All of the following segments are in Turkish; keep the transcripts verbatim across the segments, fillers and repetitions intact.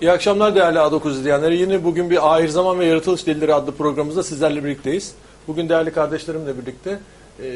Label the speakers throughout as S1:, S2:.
S1: İyi akşamlar değerli A dokuz izleyenleri. Yine bugün bir Ahir Zaman ve Yaratılış Delilleri adlı programımızda sizlerle birlikteyiz. Bugün değerli kardeşlerimle birlikte e,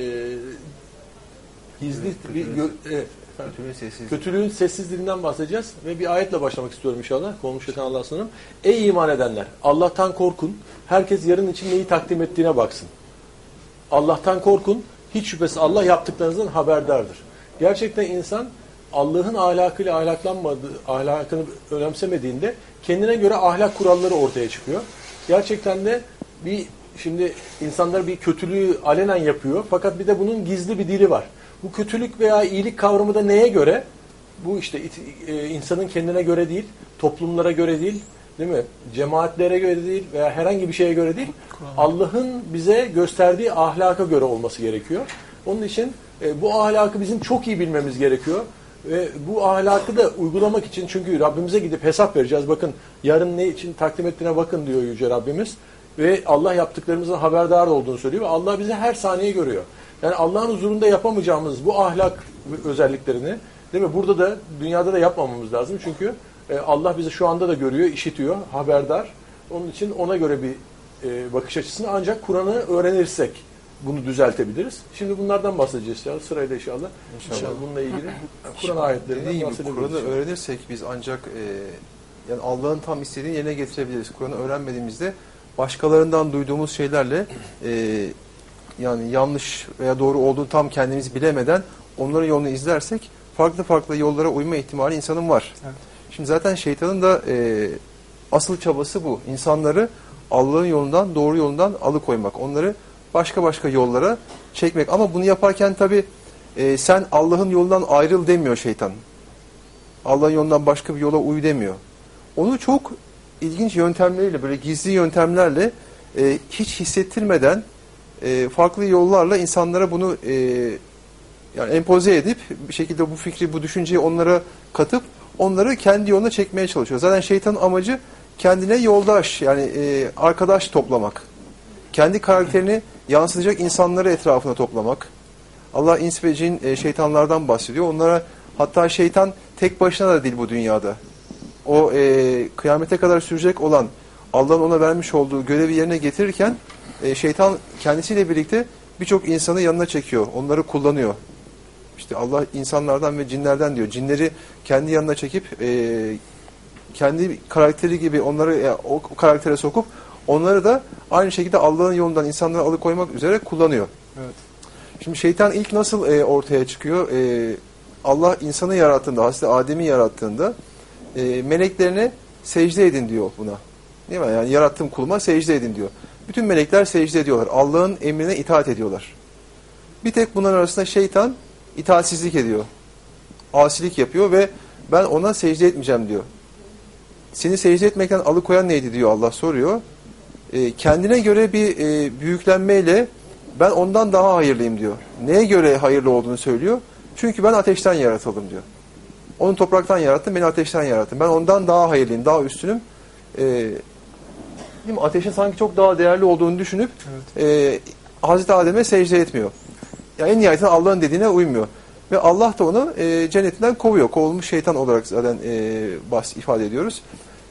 S1: gizli
S2: evet,
S1: bir gö, e,
S2: kötülüğün, sessizliği. kötülüğün
S1: sessizliğinden bahsedeceğiz ve bir ayetle başlamak istiyorum inşallah. Kovmuş şeytan Allah'a sığınırım. Ey iman edenler! Allah'tan korkun. Herkes yarın için neyi takdim ettiğine baksın. Allah'tan korkun. Hiç şüphesiz Allah yaptıklarınızdan haberdardır. Gerçekten insan Allah'ın ahlakıyla ahlaklanmadığı, ahlakını önemsemediğinde kendine göre ahlak kuralları ortaya çıkıyor. Gerçekten de bir şimdi insanlar bir kötülüğü alenen yapıyor fakat bir de bunun gizli bir dili var. Bu kötülük veya iyilik kavramı da neye göre? Bu işte e, insanın kendine göre değil, toplumlara göre değil, değil mi? Cemaatlere göre değil veya herhangi bir şeye göre değil. Allah'ın bize gösterdiği ahlaka göre olması gerekiyor. Onun için e, bu ahlakı bizim çok iyi bilmemiz gerekiyor. Ve bu ahlakı da uygulamak için, çünkü Rabbimize gidip hesap vereceğiz. Bakın yarın ne için takdim ettiğine bakın diyor Yüce Rabbimiz. Ve Allah yaptıklarımızdan haberdar olduğunu söylüyor. Ve Allah bizi her saniye görüyor. Yani Allah'ın huzurunda yapamayacağımız bu ahlak özelliklerini, değil mi? Burada da dünyada da yapmamamız lazım. Çünkü Allah bizi şu anda da görüyor, işitiyor, haberdar. Onun için ona göre bir bakış açısını ancak Kur'an'ı öğrenirsek bunu düzeltebiliriz. Şimdi bunlardan bahsedeceğiz ya sırayla inşallah. İnşallah, inşallah bununla ilgili Kur'an ayetlerinden bahsedebiliriz.
S2: Kur'an'ı öğrenirsek biz ancak e, yani Allah'ın tam istediğini yerine getirebiliriz. Kur'an'ı öğrenmediğimizde başkalarından duyduğumuz şeylerle e, yani yanlış veya doğru olduğunu tam kendimiz bilemeden onların yolunu izlersek farklı farklı yollara uyma ihtimali insanın var. Evet. Şimdi zaten şeytanın da e, asıl çabası bu. İnsanları Allah'ın yolundan, doğru yolundan alıkoymak. Onları başka başka yollara çekmek. Ama bunu yaparken tabii e, sen Allah'ın yolundan ayrıl demiyor şeytan. Allah'ın yolundan başka bir yola uy demiyor. Onu çok ilginç yöntemleriyle, böyle gizli yöntemlerle e, hiç hissettirmeden e, farklı yollarla insanlara bunu e, yani empoze edip bir şekilde bu fikri, bu düşünceyi onlara katıp onları kendi yoluna çekmeye çalışıyor. Zaten şeytanın amacı kendine yoldaş, yani e, arkadaş toplamak. Kendi karakterini yansıtacak insanları etrafına toplamak. Allah ins ve cin e, şeytanlardan bahsediyor. Onlara hatta şeytan tek başına da değil bu dünyada. O e, kıyamete kadar sürecek olan Allah'ın ona vermiş olduğu görevi yerine getirirken e, şeytan kendisiyle birlikte birçok insanı yanına çekiyor. Onları kullanıyor. İşte Allah insanlardan ve cinlerden diyor. Cinleri kendi yanına çekip e, kendi karakteri gibi onları e, o karaktere sokup onları da aynı şekilde Allah'ın yolundan insanları alıkoymak üzere kullanıyor. Evet. Şimdi şeytan ilk nasıl e, ortaya çıkıyor? E, Allah insanı yarattığında, Hazreti Adem'i yarattığında e, meleklerine secde edin diyor buna. Değil mi? Yani yarattığım kuluma secde edin diyor. Bütün melekler secde ediyorlar. Allah'ın emrine itaat ediyorlar. Bir tek bunların arasında şeytan itaatsizlik ediyor. Asilik yapıyor ve ben ona secde etmeyeceğim diyor. Seni secde etmekten alıkoyan neydi diyor Allah soruyor. E, kendine göre bir e, büyüklenmeyle ben ondan daha hayırlıyım diyor. Neye göre hayırlı olduğunu söylüyor. Çünkü ben ateşten yaratıldım diyor. Onu topraktan yarattım, beni ateşten yarattım. Ben ondan daha hayırlıyım, daha üstünüm. E, değil mi? Ateşin sanki çok daha değerli olduğunu düşünüp evet. e, Hazreti Adem'e secde etmiyor. Yani en nihayetinde Allah'ın dediğine uymuyor. Ve Allah da onu e, cennetinden kovuyor. Kovulmuş şeytan olarak zaten e, bahs ifade ediyoruz.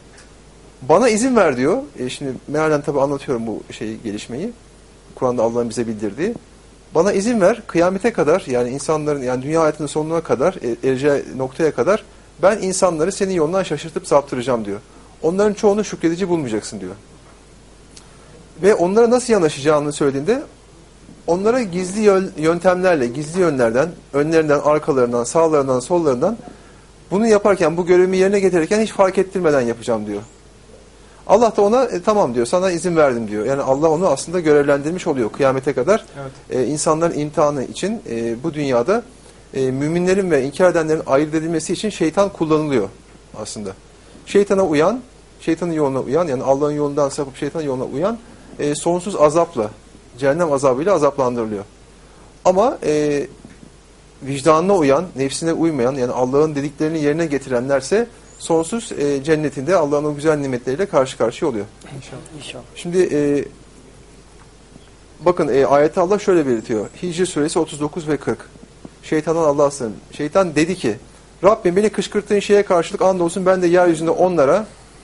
S2: Bana izin ver diyor. E şimdi mealen tabi anlatıyorum bu şeyi, gelişmeyi. Kur'an'da Allah'ın bize bildirdiği. Bana izin ver, kıyamete kadar, yani insanların, yani dünya hayatının sonuna kadar, ereceği noktaya kadar ben insanları senin yolundan şaşırtıp saptıracağım diyor. Onların çoğunu şükredici bulmayacaksın diyor. Ve onlara nasıl yanaşacağını söylediğinde onlara gizli yöntemlerle, gizli yönlerden, önlerinden, arkalarından, sağlarından, sollarından bunu yaparken, bu görevimi yerine getirirken hiç fark ettirmeden yapacağım diyor. Allah da ona e, tamam diyor, sana izin verdim diyor. Yani Allah onu aslında görevlendirmiş oluyor kıyamete kadar. Evet. E, insanların imtihanı için e, bu dünyada e, müminlerin ve inkar edenlerin ayırt edilmesi için şeytan kullanılıyor aslında. Şeytana uyan, şeytanın yoluna uyan, yani Allah'ın yolundan sapıp şeytanın yoluna uyan e, sonsuz azapla, cehennem azabıyla azaplandırılıyor. Ama e, vicdanına uyan, nefsine uymayan, yani Allah'ın dediklerini yerine getirenlerse sonsuz e, cennetinde Allah'ın o güzel nimetleriyle karşı karşıya oluyor. İnşallah. İnşallah. Şimdi e, bakın e, ayette Allah şöyle belirtiyor. Hicr suresi otuz dokuz ve kırk. Şeytandan Allah'a sığın. Şeytan dedi ki, Rabbim beni kışkırttığın şeye karşılık andolsun ben de yeryüzünde onlara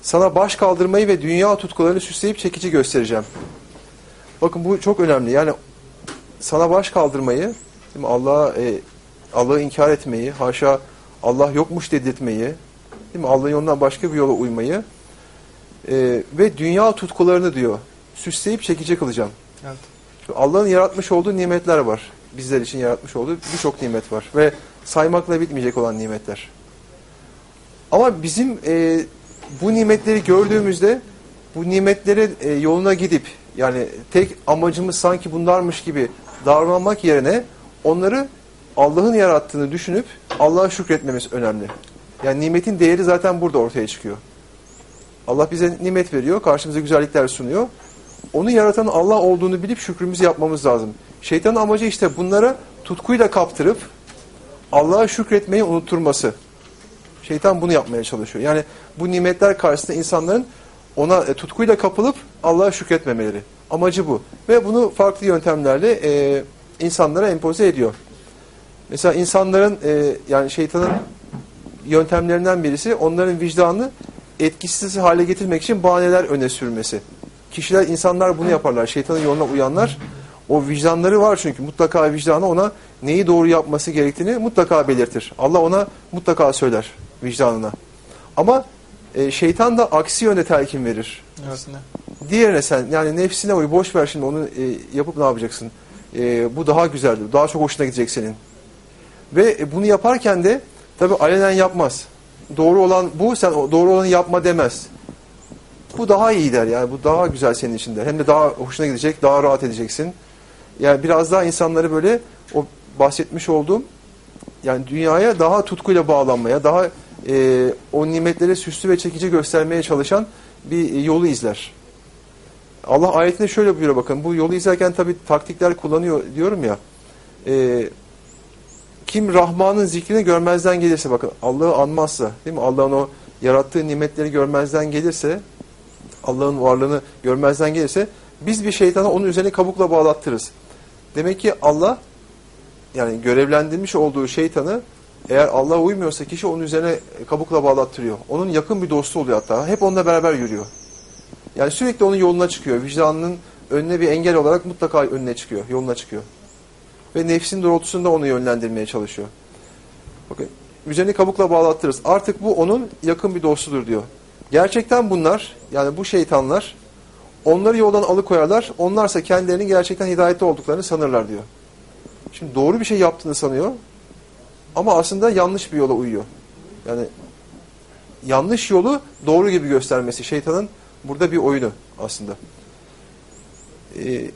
S2: Sana baş kaldırmayı ve dünya tutkularını süsleyip çekici göstereceğim. Bakın bu çok önemli. Yani sana baş kaldırmayı, Allah'a e, Allah'ı inkar etmeyi, haşa Allah yokmuş dedirtmeyi, değil mi? Allah'ın yolundan başka bir yola uymayı e, ve dünya tutkularını diyor süsleyip çekici kılacağım.
S3: Evet.
S2: Allah'ın yaratmış olduğu nimetler var. Bizler için yaratmış olduğu birçok nimet var ve saymakla bitmeyecek olan nimetler. Ama bizim e, bu nimetleri gördüğümüzde bu nimetleri e, yoluna gidip yani tek amacımız sanki bunlarmış gibi davranmak yerine onları Allah'ın yarattığını düşünüp Allah'a şükretmemiz önemli. Yani nimetin değeri zaten burada ortaya çıkıyor. Allah bize nimet veriyor, karşımıza güzellikler sunuyor. Onu yaratan Allah olduğunu bilip şükrümüzü yapmamız lazım. Şeytanın amacı işte bunlara tutkuyla kaptırıp Allah'a şükretmeyi unutturması. Şeytan bunu yapmaya çalışıyor. Yani bu nimetler karşısında insanların ona e, tutkuyla kapılıp Allah'a şükretmemeleri. Amacı bu. Ve bunu farklı yöntemlerle e, insanlara empoze ediyor. Mesela insanların e, yani şeytanın yöntemlerinden birisi onların vicdanını etkisiz hale getirmek için bahaneler öne sürmesi. Kişiler, insanlar bunu yaparlar. Şeytanın yoluna uyanlar. O vicdanları var çünkü mutlaka vicdanı ona neyi doğru yapması gerektiğini mutlaka belirtir. Allah ona mutlaka söyler vicdanına. Ama e, şeytan da aksi yönde telkin verir.
S3: Evet.
S2: Diğerine sen yani nefsine uy, boş ver şimdi onu e, yapıp ne yapacaksın? E, bu daha güzeldir. Daha çok hoşuna gidecek senin. Ve e, bunu yaparken de tabii alenen yapmaz. Doğru olan bu, sen doğru olanı yapma demez. Bu daha iyi der yani bu daha güzel senin için der. Hem de daha hoşuna gidecek, daha rahat edeceksin. Yani biraz daha insanları böyle o bahsetmiş olduğum yani dünyaya daha tutkuyla bağlanmaya, daha e, o nimetleri süslü ve çekici göstermeye çalışan bir e, yolu izler. Allah ayetinde şöyle buyuruyor bakın. Bu yolu izlerken tabii taktikler kullanıyor diyorum ya. E, kim Rahman'ın zikrini görmezden gelirse bakın Allah'ı anmazsa değil mi? Allah'ın o yarattığı nimetleri görmezden gelirse Allah'ın varlığını görmezden gelirse biz bir şeytana onun üzerine kabukla bağlattırırız. Demek ki Allah yani görevlendirmiş olduğu şeytanı eğer Allah'a uymuyorsa kişi onun üzerine kabukla bağlattırıyor. Onun yakın bir dostu oluyor hatta. Hep onunla beraber yürüyor. Yani sürekli onun yoluna çıkıyor. Vicdanının önüne bir engel olarak mutlaka önüne çıkıyor. Yoluna çıkıyor. Ve nefsin doğrultusunda onu yönlendirmeye çalışıyor. Bakın üzerine kabukla bağlattırırız. Artık bu onun yakın bir dostudur diyor. Gerçekten bunlar yani bu şeytanlar onları yoldan alıkoyarlar. Onlarsa kendilerinin gerçekten hidayette olduklarını sanırlar diyor. Şimdi doğru bir şey yaptığını sanıyor ama aslında yanlış bir yola uyuyor. Yani yanlış yolu doğru gibi göstermesi şeytanın burada bir oyunu aslında. Ee,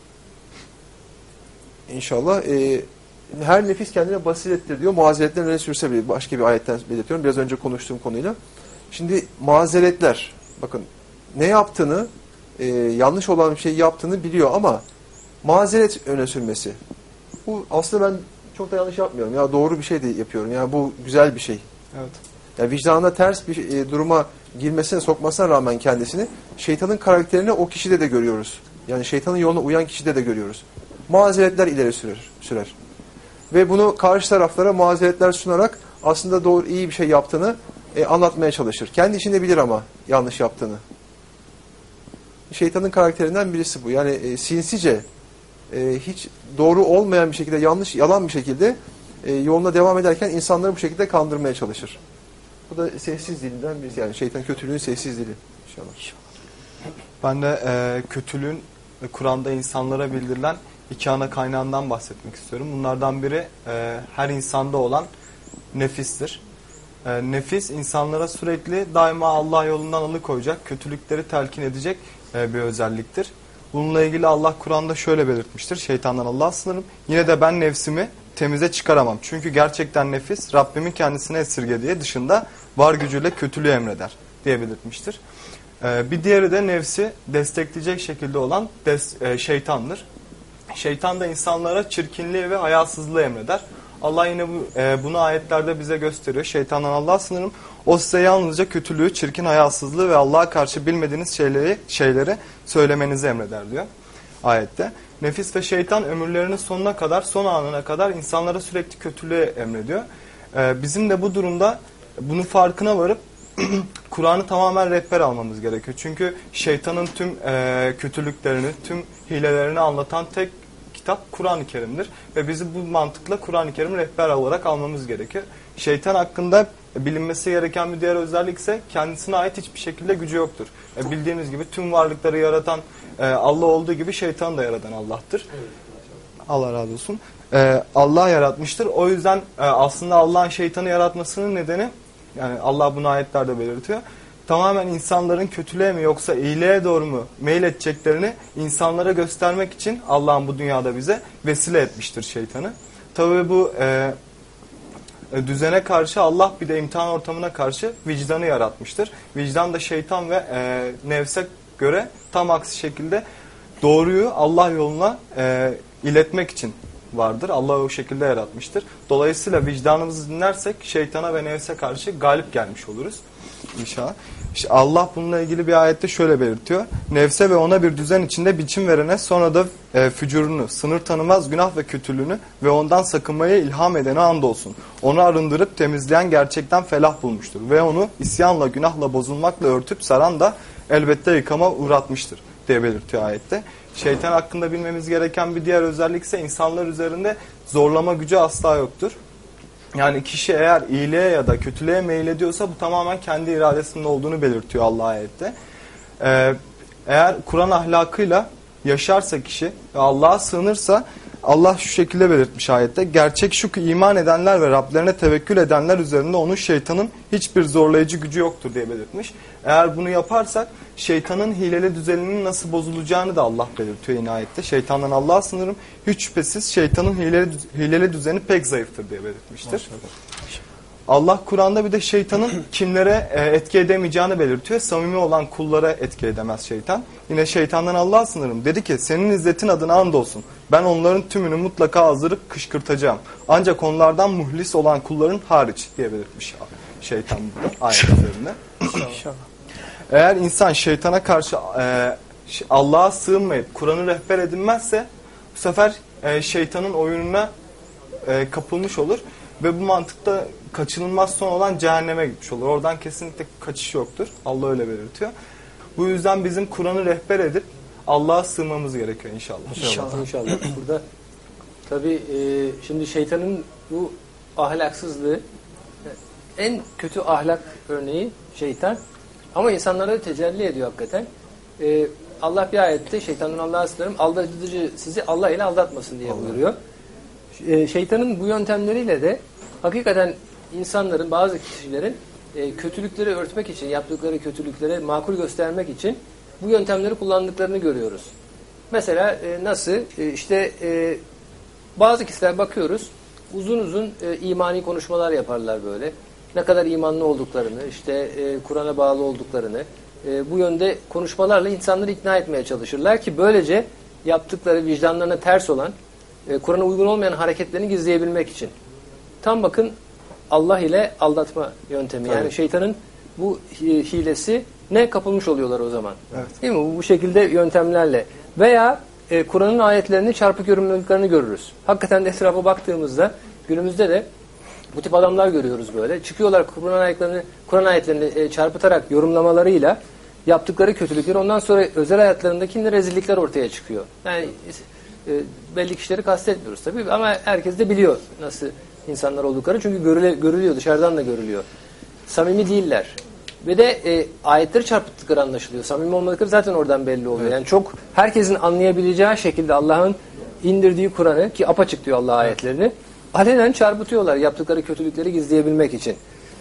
S2: inşallah e, her nefis kendine basirettir diyor. Mazeretlerin öne sürse bile başka bir ayetten belirtiyorum. Biraz önce konuştuğum konuyla. Şimdi mazeretler bakın ne yaptığını e, yanlış olan bir şey yaptığını biliyor ama mazeret öne sürmesi. Bu aslında ben çok da yanlış yapmıyorum. Ya doğru bir şey de yapıyorum. Yani bu güzel bir şey.
S3: Evet.
S2: Ya vicdanına ters bir e, duruma girmesine sokmasına rağmen kendisini şeytanın karakterini o kişide de görüyoruz. Yani şeytanın yoluna uyan kişide de görüyoruz. Mazeretler ileri sürer. sürer. Ve bunu karşı taraflara mazeretler sunarak aslında doğru iyi bir şey yaptığını e, anlatmaya çalışır. Kendi içinde bilir ama yanlış yaptığını. Şeytanın karakterinden birisi bu. Yani e, sinsice e, hiç doğru olmayan bir şekilde yanlış yalan bir şekilde e, yoluna devam ederken insanları bu şekilde kandırmaya çalışır. Bu da sessiz dilinden birisi. Yani şeytan kötülüğün sessiz dili. İnşallah.
S3: Ben de e, kötülüğün ve Kur'an'da insanlara bildirilen iki ana kaynağından bahsetmek istiyorum. Bunlardan biri e, her insanda olan nefistir. E, nefis insanlara sürekli daima Allah yolundan alıkoyacak, kötülükleri telkin edecek e, bir özelliktir. Bununla ilgili Allah Kur'an'da şöyle belirtmiştir. Şeytandan Allah'a sığınırım. Yine de ben nefsimi temize çıkaramam. Çünkü gerçekten nefis Rabbimin kendisine esirgediği dışında var gücüyle kötülüğü emreder diye belirtmiştir. E, bir diğeri de nefsi destekleyecek şekilde olan des, e, şeytandır. Şeytan da insanlara çirkinliği ve hayasızlığı emreder. Allah yine bu, e, bunu ayetlerde bize gösteriyor. Şeytandan Allah'a sığınırım. O size yalnızca kötülüğü, çirkin hayasızlığı ve Allah'a karşı bilmediğiniz şeyleri, şeyleri söylemenizi emreder diyor ayette. Nefis ve şeytan ömürlerinin sonuna kadar, son anına kadar insanlara sürekli kötülüğü emrediyor. E, bizim de bu durumda bunun farkına varıp Kur'an'ı tamamen rehber almamız gerekiyor. Çünkü şeytanın tüm e, kötülüklerini, tüm hilelerini anlatan tek kitap Kur'an-ı Kerim'dir. Ve bizi bu mantıkla Kur'an-ı Kerim'i rehber olarak almamız gerekiyor. Şeytan hakkında bilinmesi gereken bir diğer özellik ise kendisine ait hiçbir şekilde gücü yoktur. E, bildiğimiz gibi tüm varlıkları yaratan e, Allah olduğu gibi şeytanı da yaratan Allah'tır. Allah razı olsun. Ee, Allah yaratmıştır. O yüzden e, aslında Allah'ın şeytanı yaratmasının nedeni, yani Allah bunu ayetlerde belirtiyor, tamamen insanların kötülüğe mi yoksa iyiliğe doğru mu meyledeceklerini insanlara göstermek için Allah'ın bu dünyada bize vesile etmiştir şeytanı. Tabii bu e, düzene karşı Allah bir de imtihan ortamına karşı vicdanı yaratmıştır. Vicdan da şeytan ve e, nefse göre tam aksi şekilde doğruyu Allah yoluna e, iletmek için vardır. Allah o şekilde yaratmıştır. Dolayısıyla vicdanımızı dinlersek şeytana ve nefse karşı galip gelmiş oluruz İnşallah. İşte Allah bununla ilgili bir ayette şöyle belirtiyor. Nefse ve ona bir düzen içinde biçim verene, sonra da e, fücurunu, sınır tanımaz günah ve kötülüğünü ve ondan sakınmaya ilham edene andolsun. Onu arındırıp temizleyen gerçekten felah bulmuştur. Ve onu isyanla, günahla, bozulmakla örtüp saran da elbette yıkama uğratmıştır diye belirtiyor ayette. Şeytan hakkında bilmemiz gereken bir diğer özellik ise insanlar üzerinde zorlama gücü asla yoktur. Yani kişi eğer iyiliğe ya da kötülüğe meylediyorsa bu tamamen kendi iradesinde olduğunu belirtiyor Allah ayette. Ee, eğer Kur'an ahlakıyla yaşarsa kişi ve Allah'a sığınırsa, Allah şu şekilde belirtmiş ayette: gerçek şu ki iman edenler ve Rablerine tevekkül edenler üzerinde onun şeytanın hiçbir zorlayıcı gücü yoktur diye belirtmiş. Eğer bunu yaparsak şeytanın hileli düzeninin nasıl bozulacağını da Allah belirtiyor yine ayette. Şeytandan Allah'a sığınırım. Hiç şüphesiz şeytanın hileli, hileli düzeni pek zayıftır diye belirtmiştir. Allah Kur'an'da bir de şeytanın kimlere etki edemeyeceğini belirtiyor. Samimi olan kullara etki edemez şeytan. Yine şeytandan Allah'a sığınırım. Dedi ki senin izzetin adına andolsun. Ben onların tümünü mutlaka azdırıp kışkırtacağım. Ancak onlardan muhlis olan kulların hariç diye belirtmiş şeytan burada ayet üzerinde. Eğer insan şeytana karşı e, Allah'a sığınmayıp Kur'an'ı rehber edinmezse bu sefer e, şeytanın oyununa e, kapılmış olur. Ve bu mantıkta kaçınılmaz son olan cehenneme gitmiş olur. Oradan kesinlikle kaçış yoktur. Allah öyle belirtiyor. Bu yüzden bizim Kur'an'ı rehber edip Allah'a sığınmamız gerekiyor inşallah.
S1: İnşallah. İnşallah. Burada tabii e, şimdi şeytanın bu ahlaksızlığı, en kötü ahlak örneği şeytan. Ama insanlara da tecelli ediyor hakikaten. E, Allah bir ayette şeytanın Allah'a sığınırım, aldatıcı sizi Allah ile aldatmasın diye buyuruyor. E, şeytanın bu yöntemleriyle de hakikaten insanların, bazı kişilerin e, kötülükleri örtmek için, yaptıkları kötülükleri makul göstermek için bu yöntemleri kullandıklarını görüyoruz. Mesela e, nasıl? E, işte e, bazı kişiler bakıyoruz, uzun uzun e, imani konuşmalar yaparlar böyle. Ne kadar imanlı olduklarını, işte e, Kur'an'a bağlı olduklarını, e, bu yönde konuşmalarla insanları ikna etmeye çalışırlar ki böylece yaptıkları vicdanlarına ters olan, e, Kur'an'a uygun olmayan hareketlerini gizleyebilmek için. Tam bakın Allah ile aldatma yöntemi. Tabii. Yani şeytanın bu hilesi ne kapılmış oluyorlar o zaman. Evet. Değil mi? Bu, bu şekilde yöntemlerle. Veya e, Kur'an'ın ayetlerini çarpık yorumladıklarını görürüz. Hakikaten de etrafa baktığımızda günümüzde de bu tip adamlar görüyoruz böyle. Çıkıyorlar Kur'an ayetlerini, Kur'an ayetlerini e, çarpıtarak yorumlamalarıyla yaptıkları kötülükleri, ondan sonra özel hayatlarındaki rezillikler ortaya çıkıyor. Yani e, belli kişileri kastetmiyoruz tabii ama herkes de biliyor nasıl insanlar oldukları. Çünkü görüle, görülüyor, dışarıdan da görülüyor. Samimi değiller. Ve de e, ayetleri çarpıttıkları anlaşılıyor. Samimi olmadıkları zaten oradan belli oluyor. Evet. Yani çok herkesin anlayabileceği şekilde Allah'ın indirdiği Kur'an'ı, ki apaçık diyor Allah ayetlerini, alenen çarpıtıyorlar yaptıkları kötülükleri gizleyebilmek için.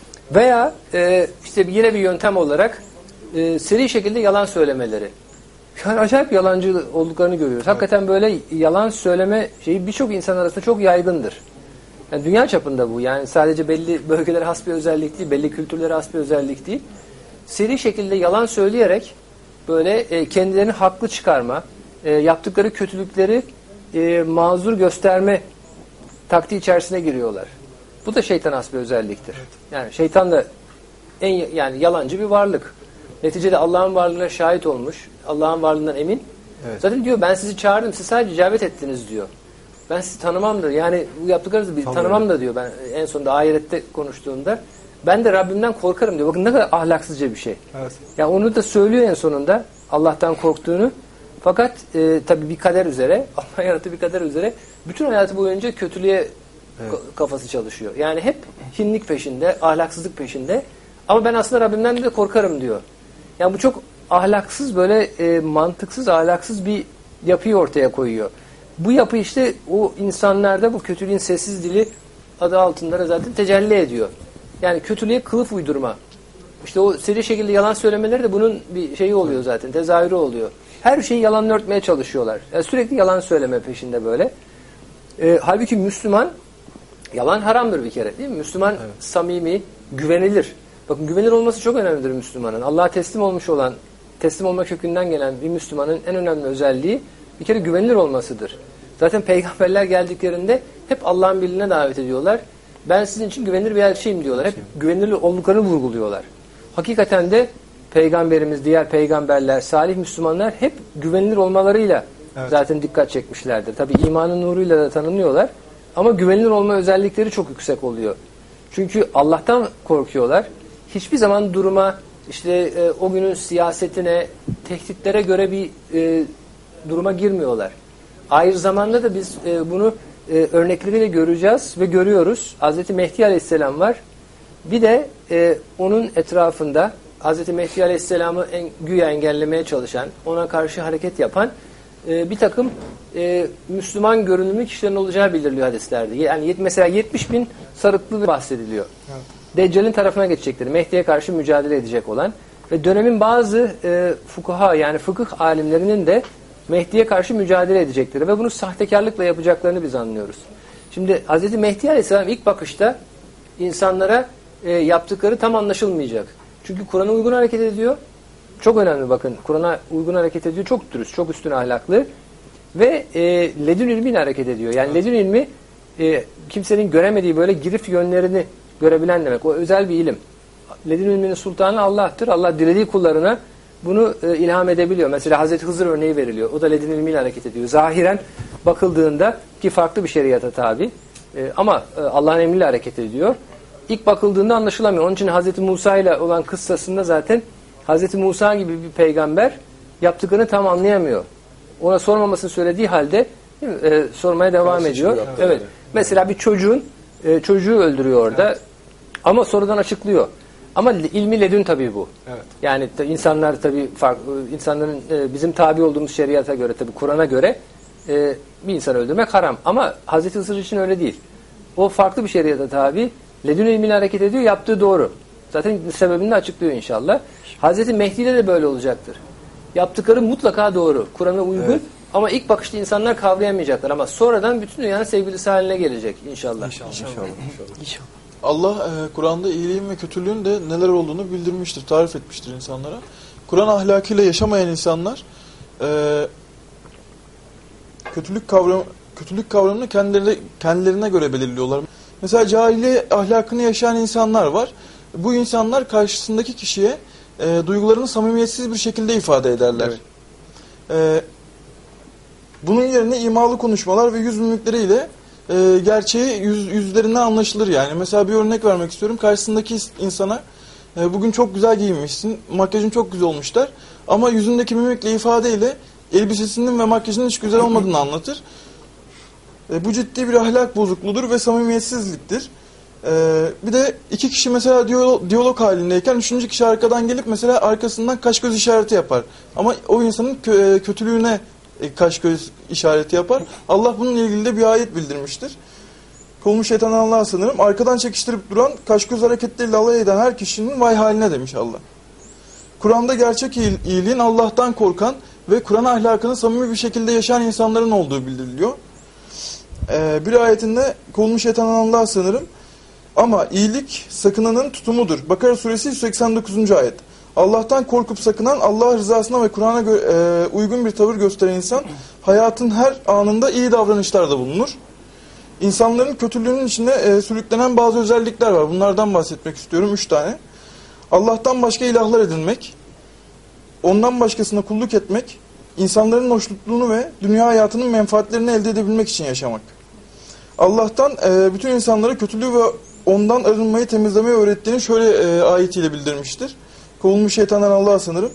S1: Veya e, işte yine bir yöntem olarak e, seri şekilde yalan söylemeleri. Yani acayip yalancı olduklarını görüyoruz. Evet. Hakikaten böyle yalan söyleme şeyi birçok insan arasında çok yaygındır. Yani dünya çapında bu. Yani sadece belli bölgelere has bir özellik değil, belli kültürlere has bir özellik değil. Seri şekilde yalan söyleyerek böyle e, kendilerini haklı çıkarma, e, yaptıkları kötülükleri e, mazur gösterme taktiği içerisine giriyorlar. Bu da şeytan has bir özelliktir. Evet. Yani şeytan da en yani yalancı bir varlık. Neticede Allah'ın varlığına şahit olmuş, Allah'ın varlığından emin. Evet. Zaten diyor ben sizi çağırdım, siz sadece icabet ettiniz diyor. Ben sizi tanımam da, yani bu yaptıklarınızı bir tanımam da diyor ben en sonunda ahirette konuştuğumda.
S4: Ben de Rabbimden korkarım diyor. Bakın ne kadar ahlaksızca bir şey.
S3: Evet.
S4: Ya onu da söylüyor en sonunda Allah'tan korktuğunu. Fakat e, tabii bir kader üzere, Allah yarattığı bir kader üzere bütün hayatı boyunca kötülüğe
S2: Evet.
S4: kafası çalışıyor. Yani hep hinlik peşinde, ahlaksızlık peşinde. Ama ben aslında Rabbimden de korkarım diyor. Yani bu çok ahlaksız, böyle e, mantıksız, ahlaksız bir yapıyı ortaya koyuyor. Bu yapı işte o insanlarda bu kötülüğün sessiz dili adı altında da zaten tecelli ediyor. Yani kötülüğe kılıf uydurma. İşte o seri şekilde yalan söylemeleri de bunun bir şeyi oluyor zaten, tezahürü oluyor. Her şeyi yalanla örtmeye çalışıyorlar. Yani sürekli yalan söyleme peşinde böyle. E, halbuki Müslüman, yalan haramdır bir kere değil mi? Müslüman evet. samimi, güvenilir. Bakın güvenilir olması çok önemlidir Müslümanın. Allah'a teslim olmuş olan, teslim olma kökünden gelen bir Müslümanın en önemli özelliği bir kere güvenilir olmasıdır. Zaten peygamberler geldiklerinde hep Allah'ın birliğine davet ediyorlar. Ben sizin için güvenilir bir elçiyim diyorlar. Hep güvenilir olduklarını vurguluyorlar. Hakikaten de peygamberimiz, diğer peygamberler, salih Müslümanlar hep güvenilir olmalarıyla evet. zaten dikkat çekmişlerdir. Tabii imanın nuruyla da tanınıyorlar. Ama güvenilir olma özellikleri çok yüksek oluyor. Çünkü Allah'tan korkuyorlar. Hiçbir zaman duruma, işte e, o günün siyasetine, tehditlere göre bir e, duruma girmiyorlar. Ayrı zamanda da biz e, bunu e, örnekleriyle göreceğiz ve görüyoruz. Hazreti Mehdi Aleyhisselam var. Bir de e, onun etrafında Hazreti Mehdi Aleyhisselam'ı en, güya engellemeye çalışan, ona karşı hareket yapan e, bir takım e, Müslüman görünümlü kişilerin olacağı bildiriliyor hadislerde. Yani mesela yetmiş bin sarıklı bahsediliyor. Evet. Deccal'in tarafına geçecekleri, Mehdi'ye karşı mücadele edecek olan ve dönemin bazı e, fukaha yani fıkıh alimlerinin de Mehdi'ye karşı mücadele edecekleri ve bunu sahtekarlıkla yapacaklarını biz anlıyoruz. Şimdi Hz. Mehdi Aleyhisselam ilk bakışta insanlara e, yaptıkları tam anlaşılmayacak. Çünkü Kur'an'a uygun hareket ediyor. Çok önemli bakın. Kur'an'a uygun hareket ediyor. Çok dürüst, çok üstün ahlaklı. Ve e, ledün ilmiyle hareket ediyor. Yani ledün ilmi e, kimsenin göremediği böyle girift yönlerini görebilen demek. O özel bir ilim. Ledün ilminin sultanı Allah'tır. Allah dilediği kullarına bunu e, ilham edebiliyor. Mesela Hazreti Hızır örneği veriliyor. O da ledün ilmiyle hareket ediyor. Zahiren bakıldığında ki farklı bir şeriata tabi. E, ama e, Allah'ın emriyle hareket ediyor. İlk bakıldığında anlaşılamıyor. Onun için Hazreti Musa ile olan kıssasında zaten Hazreti Musa gibi bir peygamber yaptıklarını tam anlayamıyor. Ona sormamasını söylediği halde e, sormaya devam Nasıl ediyor. Evet. evet. Mesela bir çocuğun e, çocuğu öldürüyor orada. Evet. Ama sonradan açıklıyor. Ama ilmi ledün tabii bu. Evet. Yani insanlar tabii farklı, insanların e, bizim tabi olduğumuz şeriata göre tabii Kur'an'a göre e, bir insanı öldürmek haram. Ama Hazreti Hızır için öyle değil. O farklı bir şeriata tabi. Ledün ilmiyle hareket ediyor. Yaptığı doğru. Zaten sebebini de açıklıyor inşallah. Hazreti Mehdi'de de böyle olacaktır. Yaptıkları mutlaka doğru. Kur'an'a uygun. Evet. Ama ilk bakışta insanlar kavrayamayacaklar. Ama sonradan bütün dünyanın sevgilisi haline gelecek inşallah. İnşallah. İnşallah. İnşallah. İnşallah.
S5: Allah e, Kur'an'da iyiliğin ve kötülüğün de neler olduğunu bildirmiştir, tarif etmiştir insanlara. Kur'an ahlakıyla yaşamayan insanlar e, kötülük kavram kötülük kavramını kendilerine, kendilerine göre belirliyorlar. Mesela cahiliye ahlakını yaşayan insanlar var. Bu insanlar karşısındaki kişiye e, duygularını samimiyetsiz bir şekilde ifade ederler. Evet. E, bunun yerine imalı konuşmalar ve yüz mimikleriyle e, gerçeği yüz, yüzlerinden anlaşılır yani. Mesela bir örnek vermek istiyorum. Karşısındaki insana e, bugün çok güzel giyinmişsin, makyajın çok güzel olmuş der. Ama yüzündeki mimikle ifadeyle elbisesinin ve makyajının hiç güzel olmadığını anlatır. E, bu ciddi bir ahlak bozukluğudur ve samimiyetsizliktir. E, bir de iki kişi mesela diyalog, diyalog halindeyken üçüncü kişi arkadan gelip mesela arkasından kaş göz işareti yapar. Ama o insanın kö, kötülüğüne e, kaş göz işareti yapar. Allah bununla ilgili de bir ayet bildirmiştir. Kovmuş şeytan Allah'a sanırım. Arkadan çekiştirip duran kaş göz hareketleriyle alay eden her kişinin vay haline demiş Allah. Kur'an'da gerçek iyiliğin Allah'tan korkan ve Kur'an ahlakını samimi bir şekilde yaşayan insanların olduğu bildiriliyor. Ee, bir ayetinde kovulmuş şeytan Allah'a sanırım. Ama iyilik sakınanın tutumudur. Bakara suresi yüz seksen dokuzuncu ayet. Allah'tan korkup sakınan, Allah rızasına ve Kur'an'a e, uygun bir tavır gösteren insan hayatın her anında iyi davranışlarda bulunur. İnsanların kötülüğünün içine e, sürüklenen bazı özellikler var. Bunlardan bahsetmek istiyorum. Üç tane. Allah'tan başka ilahlar edinmek, ondan başkasına kulluk etmek, insanların hoşnutluğunu ve dünya hayatının menfaatlerini elde edebilmek için yaşamak. Allah'tan e, bütün insanlara kötülüğü ve ondan arınmayı, temizlemeyi öğrettiğini şöyle e, ayetiyle bildirmiştir. Kovulmuş şeytandan Allah'a sığınırım.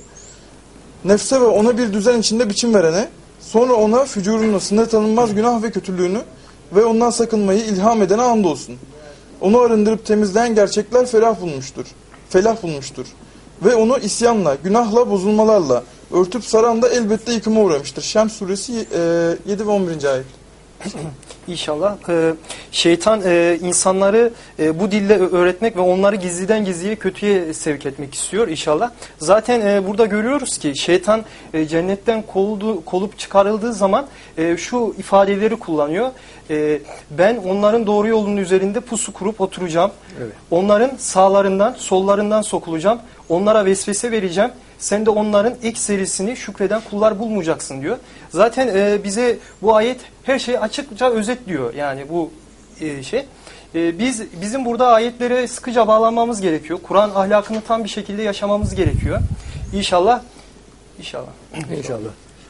S5: Nefse ve ona bir düzen içinde biçim verene, sonra ona fücurunu, sınır tanınmaz günah ve kötülüğünü ve ondan sakınmayı ilham edene andolsun. Onu arındırıp temizleyen gerçekler felah bulmuştur. Felah bulmuştur. Ve onu isyanla, günahla, bozulmalarla örtüp saran da elbette yıkıma uğramıştır. Şems suresi yedi ve on birinci ayet.
S6: İnşallah. Ee, şeytan e, insanları e, bu dille öğretmek ve onları gizliden gizliye kötüye sevk etmek istiyor inşallah. Zaten e, burada görüyoruz ki şeytan e, cennetten kovuldu, kolup çıkarıldığı zaman e, şu ifadeleri kullanıyor. E, ben onların doğru yolunun üzerinde pusu kurup oturacağım. Evet. Onların sağlarından, sollarından sokulacağım. Onlara vesvese vereceğim. Sen de onların ekserisini şükreden kullar bulmayacaksın diyor. Zaten e, bize bu ayet her şeyi açıkça özetliyor. Yani bu e, şey. E, biz bizim burada ayetlere sıkıca bağlanmamız gerekiyor. Kur'an ahlakını tam bir şekilde yaşamamız gerekiyor. İnşallah. İnşallah.
S4: İnşallah.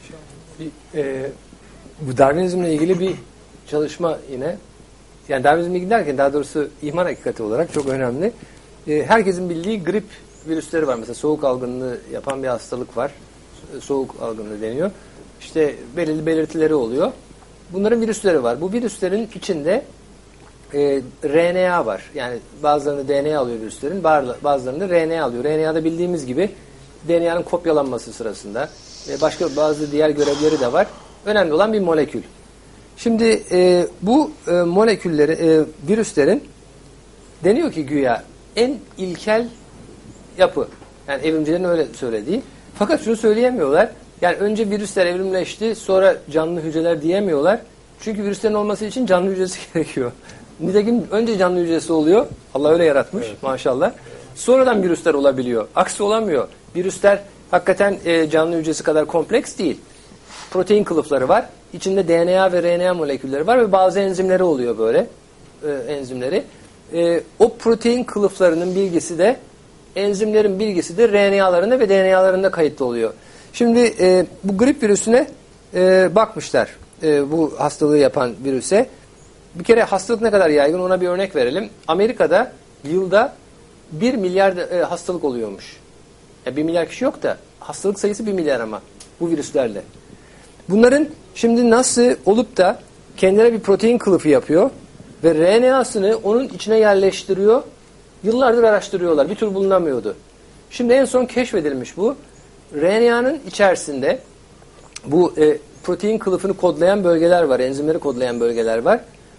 S4: Bir, e, bu Darwinizmle ilgili bir çalışma yine. Yani Darwinizmle ilgili derken daha doğrusu iman hakikati olarak çok önemli. E, herkesin bildiği grip virüsleri var. Mesela soğuk algınlığı yapan bir hastalık var. Soğuk algınlığı deniyor. İşte belirli belirtileri oluyor. Bunların virüsleri var. Bu virüslerin içinde e, R N A var. Yani bazılarını D N A alıyor virüslerin, bazılarını R N A alıyor. R N A'da bildiğimiz gibi D N A'nın kopyalanması sırasında ve başka bazı diğer görevleri de var. Önemli olan bir molekül. Şimdi e, bu e, molekülleri, e, virüslerin deniyor ki güya en ilkel yapı. Yani evrimcilerin öyle söylediği. Fakat şunu söyleyemiyorlar. Yani önce virüsler evrimleşti, sonra canlı hücreler diyemiyorlar. Çünkü virüslerin olması için canlı hücresi gerekiyor. Nitekim önce canlı hücresi oluyor. Allah öyle yaratmış, evet, maşallah. Sonradan virüsler olabiliyor. Aksi olamıyor. Virüsler hakikaten e, canlı hücresi kadar kompleks değil. Protein kılıfları var. İçinde D N A ve R N A molekülleri var ve bazı enzimleri oluyor böyle. E, enzimleri. E, o protein kılıflarının bilgisi de enzimlerin bilgisi de R N A'larında ve D N A'larında kayıtlı oluyor. Şimdi e, bu grip virüsüne e, bakmışlar. E, bu hastalığı yapan virüse. Bir kere hastalık ne kadar yaygın ona bir örnek verelim. Amerika'da yılda bir milyar e, hastalık oluyormuş. Ya bir milyar kişi yok da hastalık sayısı bir milyar ama bu virüslerle. Bunların şimdi nasıl olup da kendileri bir protein kılıfı yapıyor ve R N A'sını onun içine yerleştiriyor. Yıllardır araştırıyorlar. Bir tür bulunamıyordu. Şimdi en son keşfedilmiş bu. R N A'nın içerisinde bu e, protein kılıfını kodlayan bölgeler var. Enzimleri kodlayan bölgeler var.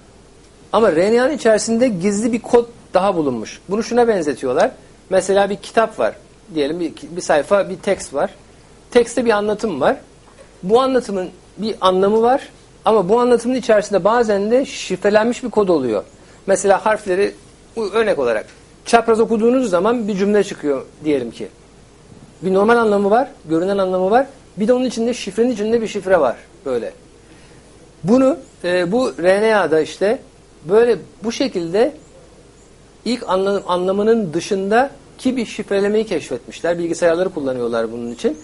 S4: Ama R N A'nın içerisinde gizli bir kod daha bulunmuş. Bunu şuna benzetiyorlar. Mesela bir kitap var. Diyelim bir, bir sayfa, bir tekst var. Tekste bir anlatım var. Bu anlatımın bir anlamı var. Ama bu anlatımın içerisinde bazen de şifrelenmiş bir kod oluyor. Mesela harfleri örnek olarak çapraz okuduğunuz zaman bir cümle çıkıyor diyelim ki. Bir normal anlamı var, görünen anlamı var. Bir de onun içinde şifrenin içinde bir şifre var böyle. Bunu e, bu R N A'da işte böyle bu şekilde ilk anlam, anlamının dışındaki bir şifrelemeyi keşfetmişler. Bilgisayarları kullanıyorlar bunun için.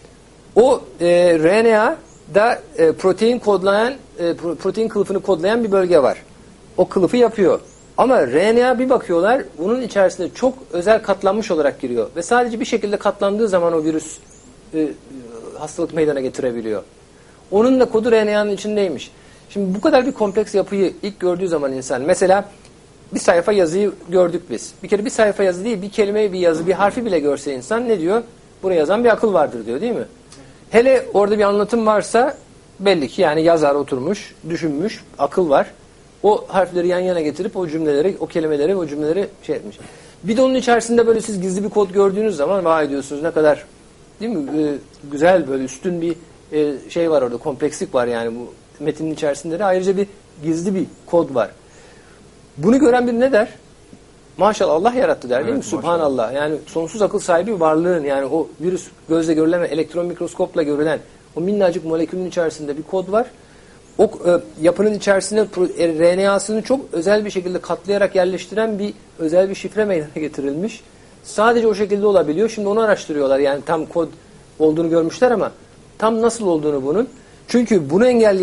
S4: O e, R N A'da e, protein kodlayan, e, protein kılıfını kodlayan bir bölge var. O kılıfı yapıyor. Ama R N A bir bakıyorlar, bunun içerisinde çok özel katlanmış olarak giriyor. Ve sadece bir şekilde katlandığı zaman o virüs e, hastalık meydana getirebiliyor. Onun da kodu R N A'nın içindeymiş. Şimdi bu kadar bir kompleks yapıyı ilk gördüğü zaman insan, mesela bir sayfa yazıyı gördük biz. Bir kere bir sayfa yazı değil, bir kelime, bir yazı, bir harfi bile görse insan ne diyor? Bunu yazan bir akıl vardır diyor, değil mi? Hele orada bir anlatım varsa belli ki yani yazar oturmuş, düşünmüş, akıl var. O harfleri yan yana getirip o cümleleri, o kelimeleri, o cümleleri şey etmiş. Bir de onun içerisinde böyle siz gizli bir kod gördüğünüz zaman vay diyorsunuz ne kadar, değil mi? Ee, güzel böyle üstün bir e, şey var orada, komplekslik var yani bu metnin içerisinde de ayrıca bir gizli bir kod var. Bunu gören biri ne der? Maşallah Allah yarattı der, değil evet, mi? Subhanallah. Yani sonsuz akıl sahibi bir varlığın, yani o virüs gözle görülen, elektron mikroskopla görülen o minnacık molekülün içerisinde bir kod var. O e, yapının içerisinde R N A'sını çok özel bir şekilde katlayarak yerleştiren bir özel bir şifre meydana getirilmiş. Sadece o şekilde olabiliyor. Şimdi onu araştırıyorlar. Yani tam kod olduğunu görmüşler ama tam nasıl olduğunu bunun. Çünkü bunu engelleyen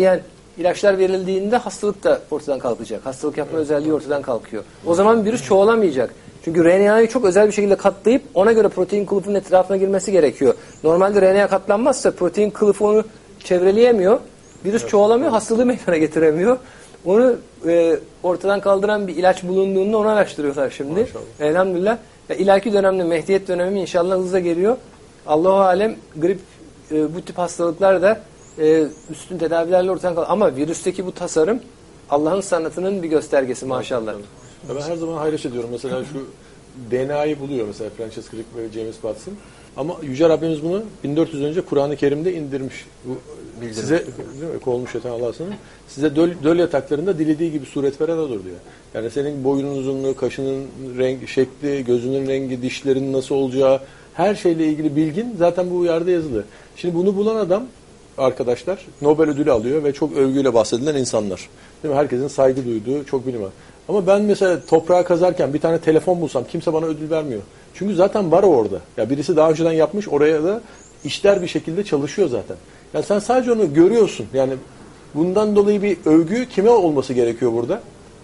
S4: ilaçlar verildiğinde hastalık da ortadan kalkacak. Hastalık yapma özelliği ortadan kalkıyor. O zaman virüs çoğalamayacak. Çünkü R N A'yı çok özel bir şekilde katlayıp ona göre protein kılıfının etrafına girmesi gerekiyor. Normalde R N A katlanmazsa protein kılıfı onu çevreleyemiyor. Virüs çoğalamıyor, hastalığı meydana getiremiyor. Onu e, ortadan kaldıran bir ilaç bulunduğunda onu araştırıyorlar şimdi. Maşallah. Elhamdülillah. Ya, ileriki dönemde, Mehdiyet dönemi inşallah hızla geliyor. Allahu alem grip, e, bu tip hastalıklar da e, üstün tedavilerle ortadan kalıyor. Ama virüsteki bu tasarım Allah'ın sanatının bir göstergesi maşallah.
S1: Ya ben her zaman hayret ediyorum. Mesela şu D N A'yı buluyor mesela Francis Crick ve James Watson. Ama Yüce Rabbimiz bunu bin dört yüz önce Kur'an-ı Kerim'de indirmiş. Bu Bildirim. Size değil mi? Kovulmuş yatan Allah'sının size döl, döl yataklarında dilediği gibi suret veren odur diyor. Yani senin boyunun uzunluğu, kaşının rengi, şekli, gözünün rengi, dişlerin nasıl olacağı, her şeyle ilgili bilgin zaten bu uyarıda yazılı. Şimdi bunu bulan adam arkadaşlar Nobel ödülü alıyor ve çok övgüyle bahsedilen insanlar. Değil mi? Herkesin saygı duyduğu çok bilim var. Ama ben mesela toprağı kazarken bir tane telefon bulsam kimse bana ödül vermiyor. Çünkü zaten var orada. Ya birisi daha önceden yapmış, oraya da işler bir şekilde çalışıyor zaten. Ya sen sadece onu görüyorsun. Yani bundan dolayı bir övgü kime olması gerekiyor burada?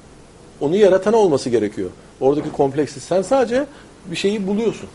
S1: Onu yaratana olması gerekiyor. Oradaki kompleksi. Sen sadece bir şeyi buluyorsun.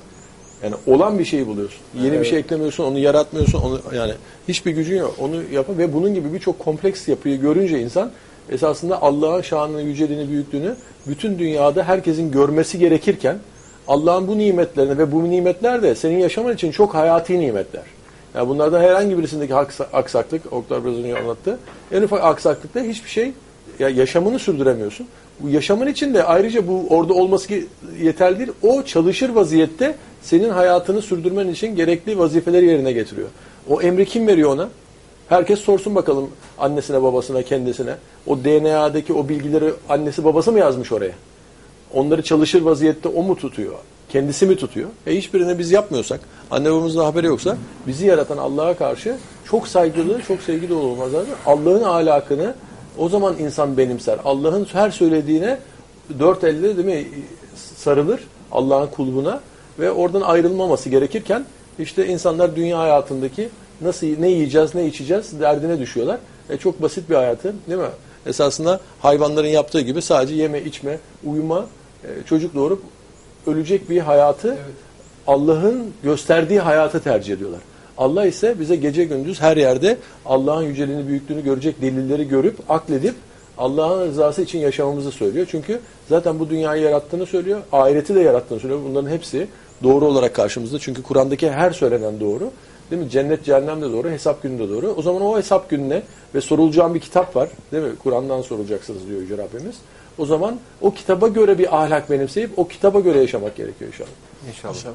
S1: Yani olan bir şeyi buluyorsun. Yeni evet. bir şey eklemiyorsun, onu yaratmıyorsun. Onu yani hiçbir gücün yok. Onu yapın ve bunun gibi birçok kompleks yapıyı görünce insan esasında Allah'ın şanını, yüceliğini, büyüklüğünü bütün dünyada herkesin görmesi gerekirken Allah'ın bu nimetlerini ve bu nimetler de senin yaşaman için çok hayati nimetler. Yani bunlardan herhangi birisindeki aksaklık, Oktar biraz önce anlattı. En ufak aksaklıkta hiçbir şey, ya yaşamını sürdüremiyorsun. Bu yaşamın için de ayrıca bu orada olması yeterli değil. O çalışır vaziyette senin hayatını sürdürmen için gerekli vazifeleri yerine getiriyor. O emri kim veriyor ona? Herkes sorsun bakalım annesine, babasına, kendisine. O D N A'daki o bilgileri annesi, babası mı yazmış oraya? Onları çalışır vaziyette o mu tutuyor? Kendisi mi tutuyor? E hiçbirini biz yapmıyorsak, anne babamızın haberi yoksa bizi yaratan Allah'a karşı çok saygılı, çok sevgi dolu olmaz lazım. Allah'ın ahlakını o zaman insan benimser. Allah'ın her söylediğine dört elle değil mi sarılır Allah'ın kulluğuna ve oradan ayrılmaması gerekirken işte insanlar dünya hayatındaki nasıl ne yiyeceğiz, ne içeceğiz derdine düşüyorlar. E çok basit bir hayatı, değil mi? Esasında hayvanların yaptığı gibi sadece yeme, içme, uyuma, e, çocuk doğurup ölecek bir hayatı evet. Allah'ın gösterdiği hayatı tercih ediyorlar. Allah ise bize gece gündüz her yerde Allah'ın yüceliğini, büyüklüğünü görecek delilleri görüp, akledip Allah'ın rızası için yaşamamızı söylüyor. Çünkü zaten bu dünyayı yarattığını söylüyor, ahireti de yarattığını söylüyor. Bunların hepsi doğru olarak karşımızda. Çünkü Kur'an'daki her söylenen doğru. Değil mi? Cennet, cehennem de doğru, hesap günü de doğru. O zaman o hesap gününe ve sorulacağım bir kitap var. Değil mi? Kur'an'dan sorulacaksınız diyor Yüce Rabbimiz. O zaman o kitaba göre bir ahlak benimseyip o kitaba göre yaşamak gerekiyor inşallah.
S2: İnşallah. İnşallah.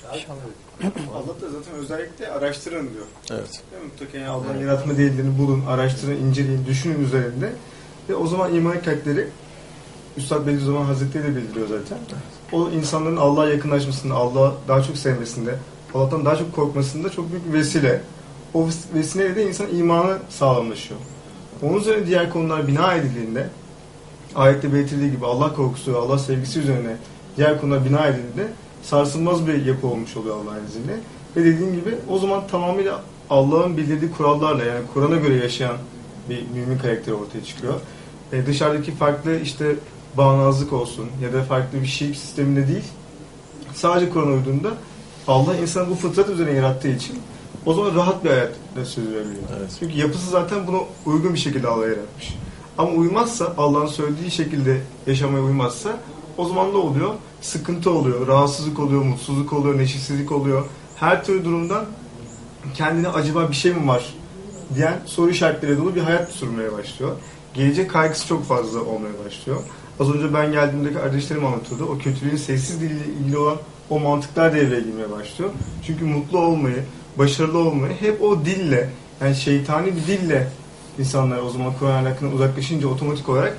S7: İnşallah. Allah da zaten özellikle araştırın diyor.
S1: Evet.
S7: Mutlaka yani Allah'ın yaratma değillerini bulun, araştırın, inceleyin, düşünün üzerinde. Ve o zaman iman kalpleri Üstad Bediüzzaman Hazretleri de bildiriyor zaten. O insanların Allah'a yakınlaşmasında, Allah'a daha çok sevmesinde, Allah'tan daha çok korkmasında çok büyük bir vesile. O vesileyle de insan imanı sağlamlaşıyor. Onun üzerine diğer konular bina edildiğinde, ayette belirtildiği gibi Allah korkusu, Allah sevgisi üzerine diğer konular bina edildiğinde sarsılmaz bir yapı olmuş oluyor Allah'ın izniyle. Ve dediğim gibi o zaman tamamıyla Allah'ın bildirdiği kurallarla, yani Kur'an'a göre yaşayan bir mümin karakteri ortaya çıkıyor. E dışarıdaki farklı işte bağnazlık olsun ya da farklı bir şirk sisteminde değil, sadece Kur'an'a uyduğunda Allah insanı bu fıtrat üzerine yarattığı için o zaman rahat bir hayat sürdürebiliyor. Evet. Çünkü yapısı zaten buna uygun bir şekilde Allah'a yaratmış. Ama uymazsa, Allah'ın söylediği şekilde yaşamaya uymazsa o zaman ne oluyor? Sıkıntı oluyor, rahatsızlık oluyor, mutsuzluk oluyor, neşesizlik oluyor. Her türlü durumdan kendine acaba bir şey mi var diyen soru işaretleriyle dolu bir hayat sürmeye başlıyor. Gelecek kaygısı çok fazla olmaya başlıyor. Az önce ben geldiğimde kardeşlerim anlatıyordu. O kötülüğün sessiz diliyle ilgili olan o mantıklar devreye girmeye başlıyor. Çünkü mutlu olmayı, başarılı olmayı hep o dille, yani şeytani bir dille insanlar o zaman Kur'an ahlakından uzaklaşınca otomatik olarak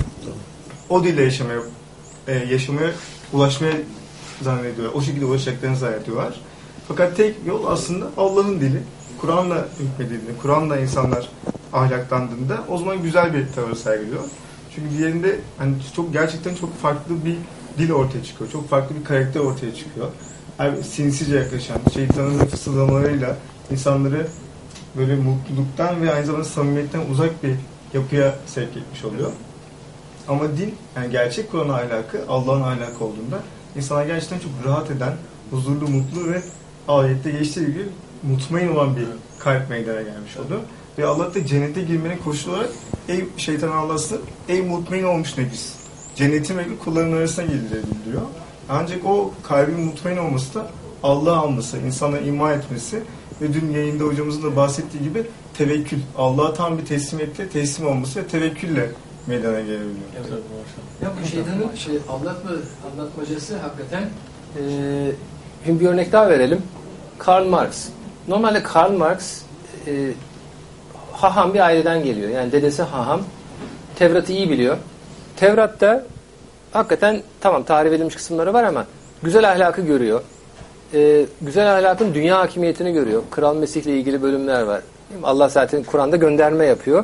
S7: o dille yaşamaya, e, yaşamaya ulaşmaya zannediyorlar. O şekilde ulaşacaklarını zannediyorlar. Fakat tek yol aslında Allah'ın dili. Kur'an'la hükmedildiğinde, Kur'an'la insanlar ahlaklandığında o zaman güzel bir tavır sergiliyor. Çünkü diğerinde hani çok gerçekten çok farklı bir dil ortaya çıkıyor. Çok farklı bir karakter ortaya çıkıyor. Yani sinsice yaklaşan, şeytanın fısıldamalarıyla insanları böyle mutluluktan ve aynı zamanda samimiyetten uzak bir yapıya sevk etmiş oluyor. Ama din, yani gerçek Kur'an ahlakı, Allah'ın ahlakı olduğunda insana gerçekten çok rahat eden, huzurlu, mutlu ve ayette geçtiği gibi mutmain olan bir kalp meydana gelmiş oluyor. Ve Allah da cennete girmenin koşulu olarak ey şeytan Allah'sı, ey mutmain olmuş nefis. Cennetin bekli kulların arasına girdiler diyor. Ancak o kalbin mutmain olması da Allah'a alması, insana iman etmesi ve dün yayında hocamızın da bahsettiği gibi tevekkül. Allah'a tam bir teslimiyette teslim olması ve tevekkülle meydana gelebiliyor.
S1: Evet,
S4: ya bu şeytanın şey, anlatma, anlatmacası hakikaten e, şimdi bir örnek daha verelim. Karl Marx. Normalde Karl Marx e, haham bir aileden geliyor. Yani dedesi haham. Tevrat'ı iyi biliyor. Tevrat'ta hakikaten tamam tarif edilmiş kısımları var ama güzel ahlakı görüyor. Ee, güzel ahlakın dünya hakimiyetini görüyor. Kral Mesih ile ilgili bölümler var. Allah zaten Kur'an'da gönderme yapıyor.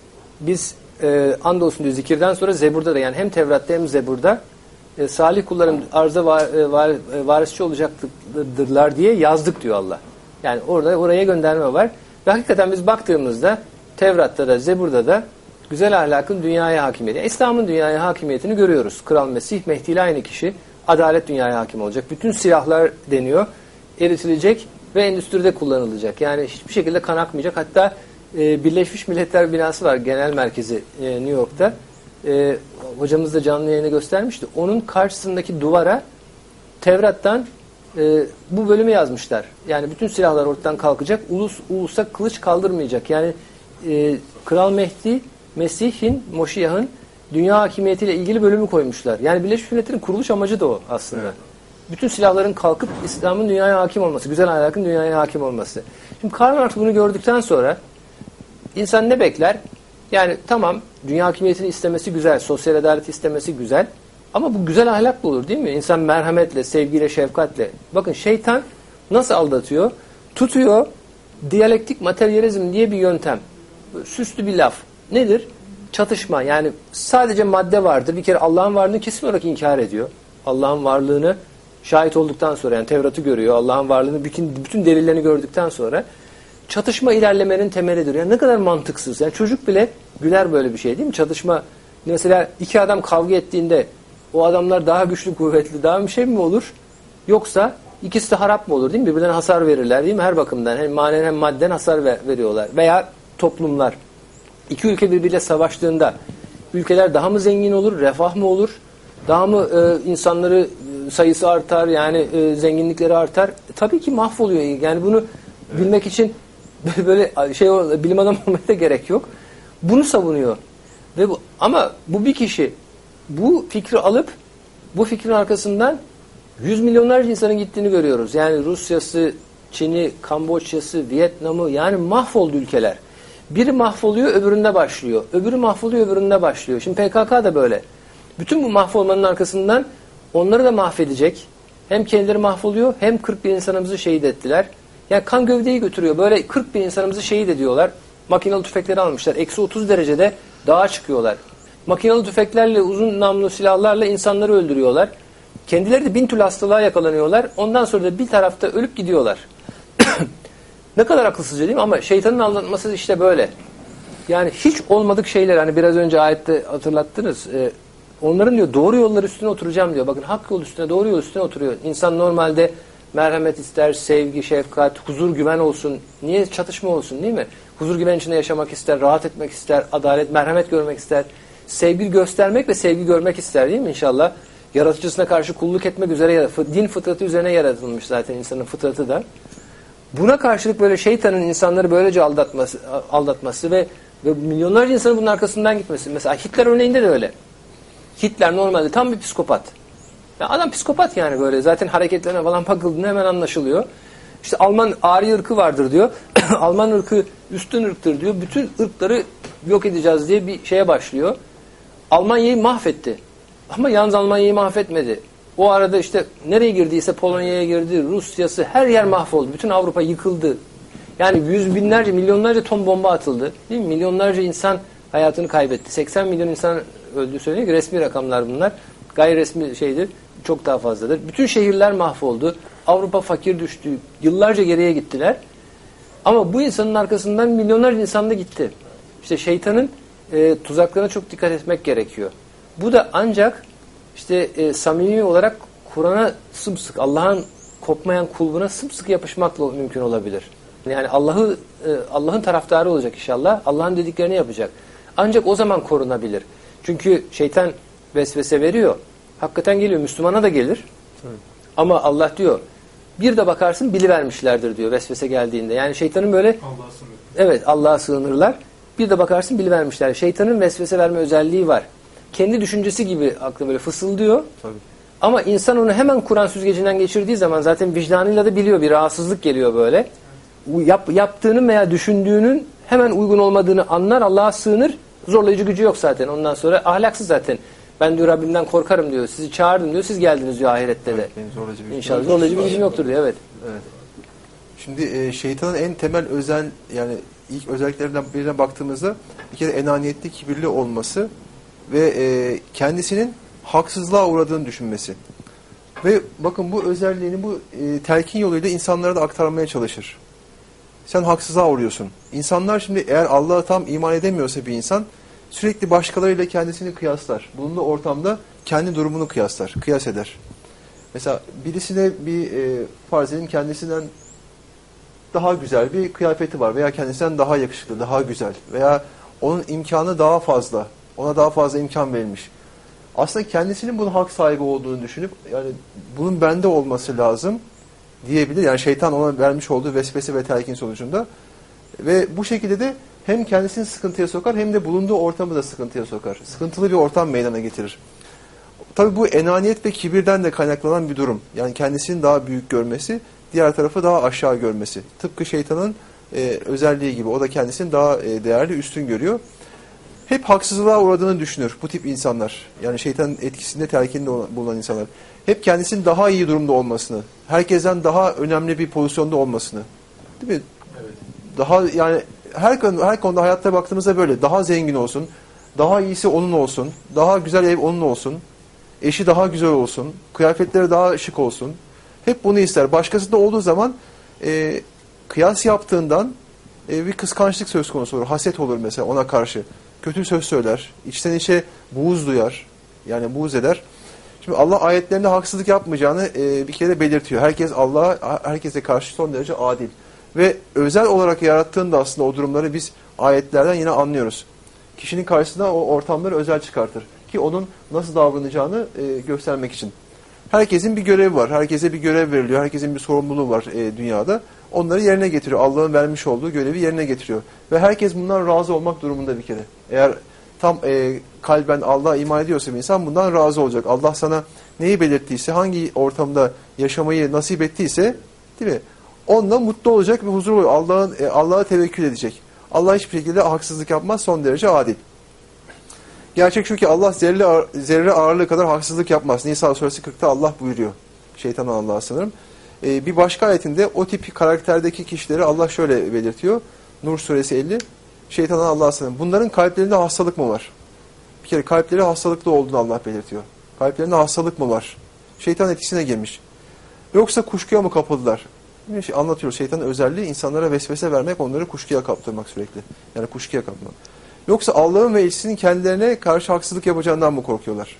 S4: Biz e, andolsun diyor zikirden sonra Zebur'da da yani hem Tevrat'ta hem Zebur'da e, salih kulların arza var, e, var, e, varisçi olacaktırlar diye yazdık diyor Allah. Yani orada oraya gönderme var. Ve hakikaten biz baktığımızda Tevrat'ta da Zebur'da da güzel ahlakın dünyaya hakimiyeti, İslam'ın dünyaya hakimiyetini görüyoruz. Kral Mesih, Mehdi ile aynı kişi. Adalet dünyaya hakim olacak. Bütün silahlar deniyor. Eritilecek ve endüstride kullanılacak. Yani hiçbir şekilde kan akmayacak. Hatta e, Birleşmiş Milletler binası var. Genel merkezi e, New York'ta. E, hocamız da canlı yayını göstermişti. Onun karşısındaki duvara Tevrat'tan e, bu bölümü yazmışlar. Yani bütün silahlar ortadan kalkacak. Ulus ulusa kılıç kaldırmayacak. Yani e, Kral Mehdi, Mesih'in, Moşiyah'ın dünya hakimiyetiyle ilgili bölümü koymuşlar. Yani Birleşmiş Milletler'in kuruluş amacı da o aslında. Evet. Bütün silahların kalkıp İslam'ın dünyaya hakim olması, güzel ahlakın dünyaya hakim olması. Şimdi Karl Marx bunu gördükten sonra insan ne bekler? Yani tamam dünya hakimiyetini istemesi güzel, sosyal adaleti istemesi güzel ama bu güzel ahlakla olur değil mi? İnsan merhametle, sevgiyle, şefkatle. Bakın şeytan nasıl aldatıyor? Tutuyor diyalektik materyalizm diye bir yöntem. Süslü bir laf. Nedir? Çatışma. Yani sadece madde vardır. Bir kere Allah'ın varlığını kesin olarak inkar ediyor. Allah'ın varlığını şahit olduktan sonra yani Tevrat'ı görüyor. Allah'ın varlığını bütün, bütün delillerini gördükten sonra çatışma ilerlemenin temelidir. Yani ne kadar mantıksız. Yani çocuk bile güler böyle bir şey değil mi? Çatışma. Mesela iki adam kavga ettiğinde o adamlar daha güçlü, kuvvetli, daha bir şey mi olur? Yoksa ikisi de harap mı olur değil mi? Birbirlerine hasar verirler değil mi? Her bakımdan hem manen hem madden hasar ver, veriyorlar. Veya toplumlar. İki ülke birbiriyle savaştığında ülkeler daha mı zengin olur, refah mı olur? Daha mı e, insanları e, sayısı artar, yani e, zenginlikleri artar? E, tabii ki mahvoluyor. Yani bunu evet. bilmek için böyle şey bilim adamı olmaya da gerek yok. Bunu savunuyor. Ve bu, ama bu bir kişi bu fikri alıp bu fikrin arkasından yüz milyonlarca insanın gittiğini görüyoruz. Yani Rusya'sı, Çin'i, Kamboçya'sı, Vietnam'ı yani mahvoldu ülkeler. Biri mahvoluyor, öbüründe başlıyor. Öbürü mahvoluyor, öbüründe başlıyor. Şimdi P K K da böyle. Bütün bu mahvolmanın arkasından onları da mahvedecek. Hem kendileri mahvoluyor, hem kırk bin insanımızı şehit ettiler. Yani kan gövdeyi götürüyor. Böyle kırk bin insanımızı şehit ediyorlar. Makinalı tüfekleri almışlar. Eksi otuz derecede dağa çıkıyorlar. Makinalı tüfeklerle, uzun namlu silahlarla insanları öldürüyorlar. Kendileri de bin türlü hastalığa yakalanıyorlar. Ondan sonra da bir tarafta ölüp gidiyorlar. Ne kadar akılsızca değil mi? Ama şeytanın anlatması işte böyle. Yani hiç olmadık şeyler, hani biraz önce ayette hatırlattınız. E, onların diyor doğru yollar üstüne oturacağım diyor. Bakın hak yol üstüne, doğru yol üstüne oturuyor. İnsan normalde merhamet ister, sevgi, şefkat, huzur, güven olsun. Niye çatışma olsun değil mi? Huzur, güven içinde yaşamak ister, rahat etmek ister, adalet, merhamet görmek ister. Sevgi göstermek ve sevgi görmek ister değil mi inşallah? Yaratıcısına karşı kulluk etmek üzere, din fıtratı üzerine yaratılmış zaten insanın fıtratı da. Buna karşılık böyle şeytanın insanları böylece aldatması, aldatması ve, ve milyonlarca insanın bunun arkasından gitmesi. Mesela Hitler örneğinde de öyle. Hitler normalde tam bir psikopat. Ya adam psikopat yani böyle. Zaten hareketlerine falan bakıldığında hemen anlaşılıyor. İşte Alman Arya ırkı vardır diyor. Alman ırkı üstün ırktır diyor. Bütün ırkları yok edeceğiz diye bir şeye başlıyor. Almanya'yı mahvetti. Ama yalnız Almanya'yı mahvetmedi. O arada işte nereye girdiyse Polonya'ya girdi, Rusya'sı, her yer mahvoldu. Bütün Avrupa yıkıldı. Yani yüz binlerce, milyonlarca ton bomba atıldı. Değil mi? Milyonlarca insan hayatını kaybetti. seksen milyon insan öldüğü söyleniyor ki resmi rakamlar bunlar. Gayri resmi şeydir, çok daha fazladır. Bütün şehirler mahvoldu. Avrupa fakir düştü. Yıllarca geriye gittiler. Ama bu insanın arkasından milyonlarca insan da gitti. İşte şeytanın e, tuzaklarına çok dikkat etmek gerekiyor. Bu da ancak işte e, samimi olarak Kur'an'a sımsıkı, Allah'ın kopmayan kulbuna sımsıkı yapışmakla mümkün olabilir. Yani Allah'ı e, Allah'ın taraftarı olacak inşallah. Allah'ın dediklerini yapacak. Ancak o zaman korunabilir. Çünkü şeytan vesvese veriyor. Hakikaten geliyor. Müslümana da gelir. Evet. Ama Allah diyor, bir de bakarsın bilivermişlerdir diyor vesvese geldiğinde. Yani şeytanın böyle
S7: Allah'a sığınır.
S4: Evet, Allah'a sığınırlar. Bir de bakarsın bilivermişler. Şeytanın vesvese verme özelliği var. Kendi düşüncesi gibi aklı böyle fısıldıyor.
S2: Tabii.
S4: Ama insan onu hemen Kur'an süzgecinden geçirdiği zaman zaten vicdanıyla da biliyor, bir rahatsızlık geliyor böyle. Yap, yaptığının veya düşündüğünün hemen uygun olmadığını anlar, Allah'a sığınır. Zorlayıcı gücü yok zaten. Ondan sonra ahlaksız zaten. Ben diyor Rabbimden korkarım diyor. Sizi çağırdım diyor. Siz geldiniz diyor ahirette de.
S2: Evet, zorlayıcı bir
S4: İnşallah zorlayıcı bir gücüm yoktur diyor. Evet.
S2: Evet. Şimdi e, şeytanın en temel özel, yani ilk özelliklerinden birine baktığımızda bir kere enaniyetli, kibirli olması ve e, kendisinin haksızlığa uğradığını düşünmesi. Ve bakın bu özelliğini bu e, telkin yoluyla insanlara da aktarmaya çalışır. Sen haksızlığa uğruyorsun. İnsanlar şimdi eğer Allah'a tam iman edemiyorsa bir insan sürekli başkalarıyla kendisini kıyaslar. Bulunduğu ortamda kendi durumunu kıyaslar, kıyas eder. Mesela birisine bir e, farz edin kendisinden daha güzel bir kıyafeti var veya kendisinden daha yakışıklı, daha güzel veya onun imkanı daha fazla, ona daha fazla imkan verilmiş. Aslında kendisinin bunun hak sahibi olduğunu düşünüp yani bunun bende olması lazım diyebilir. Yani şeytan ona vermiş olduğu vesvese ve telkin sonucunda ve bu şekilde de hem kendisini sıkıntıya sokar hem de bulunduğu ortamı da sıkıntıya sokar. Sıkıntılı bir ortam meydana getirir. Tabii bu enaniyet ve kibirden de kaynaklanan bir durum. Yani kendisini daha büyük görmesi, diğer tarafı daha aşağı görmesi. Tıpkı şeytanın e, özelliği gibi. O da kendisini daha e, değerli, üstün görüyor. Hep haksızlığa uğradığını düşünür bu tip insanlar. Yani şeytanın etkisinde, telkinde bulunan insanlar. Hep kendisinin daha iyi durumda olmasını, herkesten daha önemli bir pozisyonda olmasını. Değil mi? Evet. Daha yani her konuda, her konuda hayatta baktığımızda böyle. Daha zengin olsun, daha iyisi onun olsun, daha güzel ev onun olsun, eşi daha güzel olsun, kıyafetleri daha şık olsun. Hep bunu ister. Başkasında olduğu zaman e, kıyas yaptığından e, bir kıskançlık söz konusu olur. Haset olur mesela ona karşı. Kötü söz söyler. İçten içe buğz duyar. Yani buğz eder. Şimdi Allah ayetlerinde haksızlık yapmayacağını e, bir kere belirtiyor. Herkes Allah'a, herkese karşı son derece adil. Ve özel olarak yarattığında aslında o durumları biz ayetlerden yine anlıyoruz. Kişinin karşısına o ortamları özel çıkartır. Ki onun nasıl davranacağını e, göstermek için. Herkesin bir görevi var. Herkese bir görev veriliyor. Herkesin bir sorumluluğu var e, dünyada. Onları yerine getiriyor. Allah'ın vermiş olduğu görevi yerine getiriyor. Ve herkes bundan razı olmak durumunda bir kere. Eğer tam e, kalben Allah'a iman ediyorsa bir insan bundan razı olacak. Allah sana neyi belirttiyse, hangi ortamda yaşamayı nasip ettiyse, değil mi? Onunla mutlu olacak ve huzur olacak. Allah'ın e, Allah'a tevekkül edecek. Allah hiçbir şekilde haksızlık yapmaz. Son derece adil. Gerçek şu ki Allah zerre, zerre ağırlığı kadar haksızlık yapmaz. Nisa suresi kırkta Allah buyuruyor. Şeytanın Allah'a sanırım. Ee, bir başka ayetinde o tip karakterdeki kişileri Allah şöyle belirtiyor. Nur suresi elli. Şeytanın Allah'a sanırım. Bunların kalplerinde hastalık mı var? Bir kere kalpleri hastalıklı olduğunu Allah belirtiyor. Kalplerinde hastalık mı var? Şeytan etkisine girmiş. Yoksa kuşkuya mı kapıldılar? Bir şey anlatıyor. Şeytanın özelliği insanlara vesvese vermek, onları kuşkuya kaptırmak sürekli. Yani kuşkuya kaptırmak. Yoksa Allah'ın ve elçisinin kendilerine karşı haksızlık yapacağından mı korkuyorlar?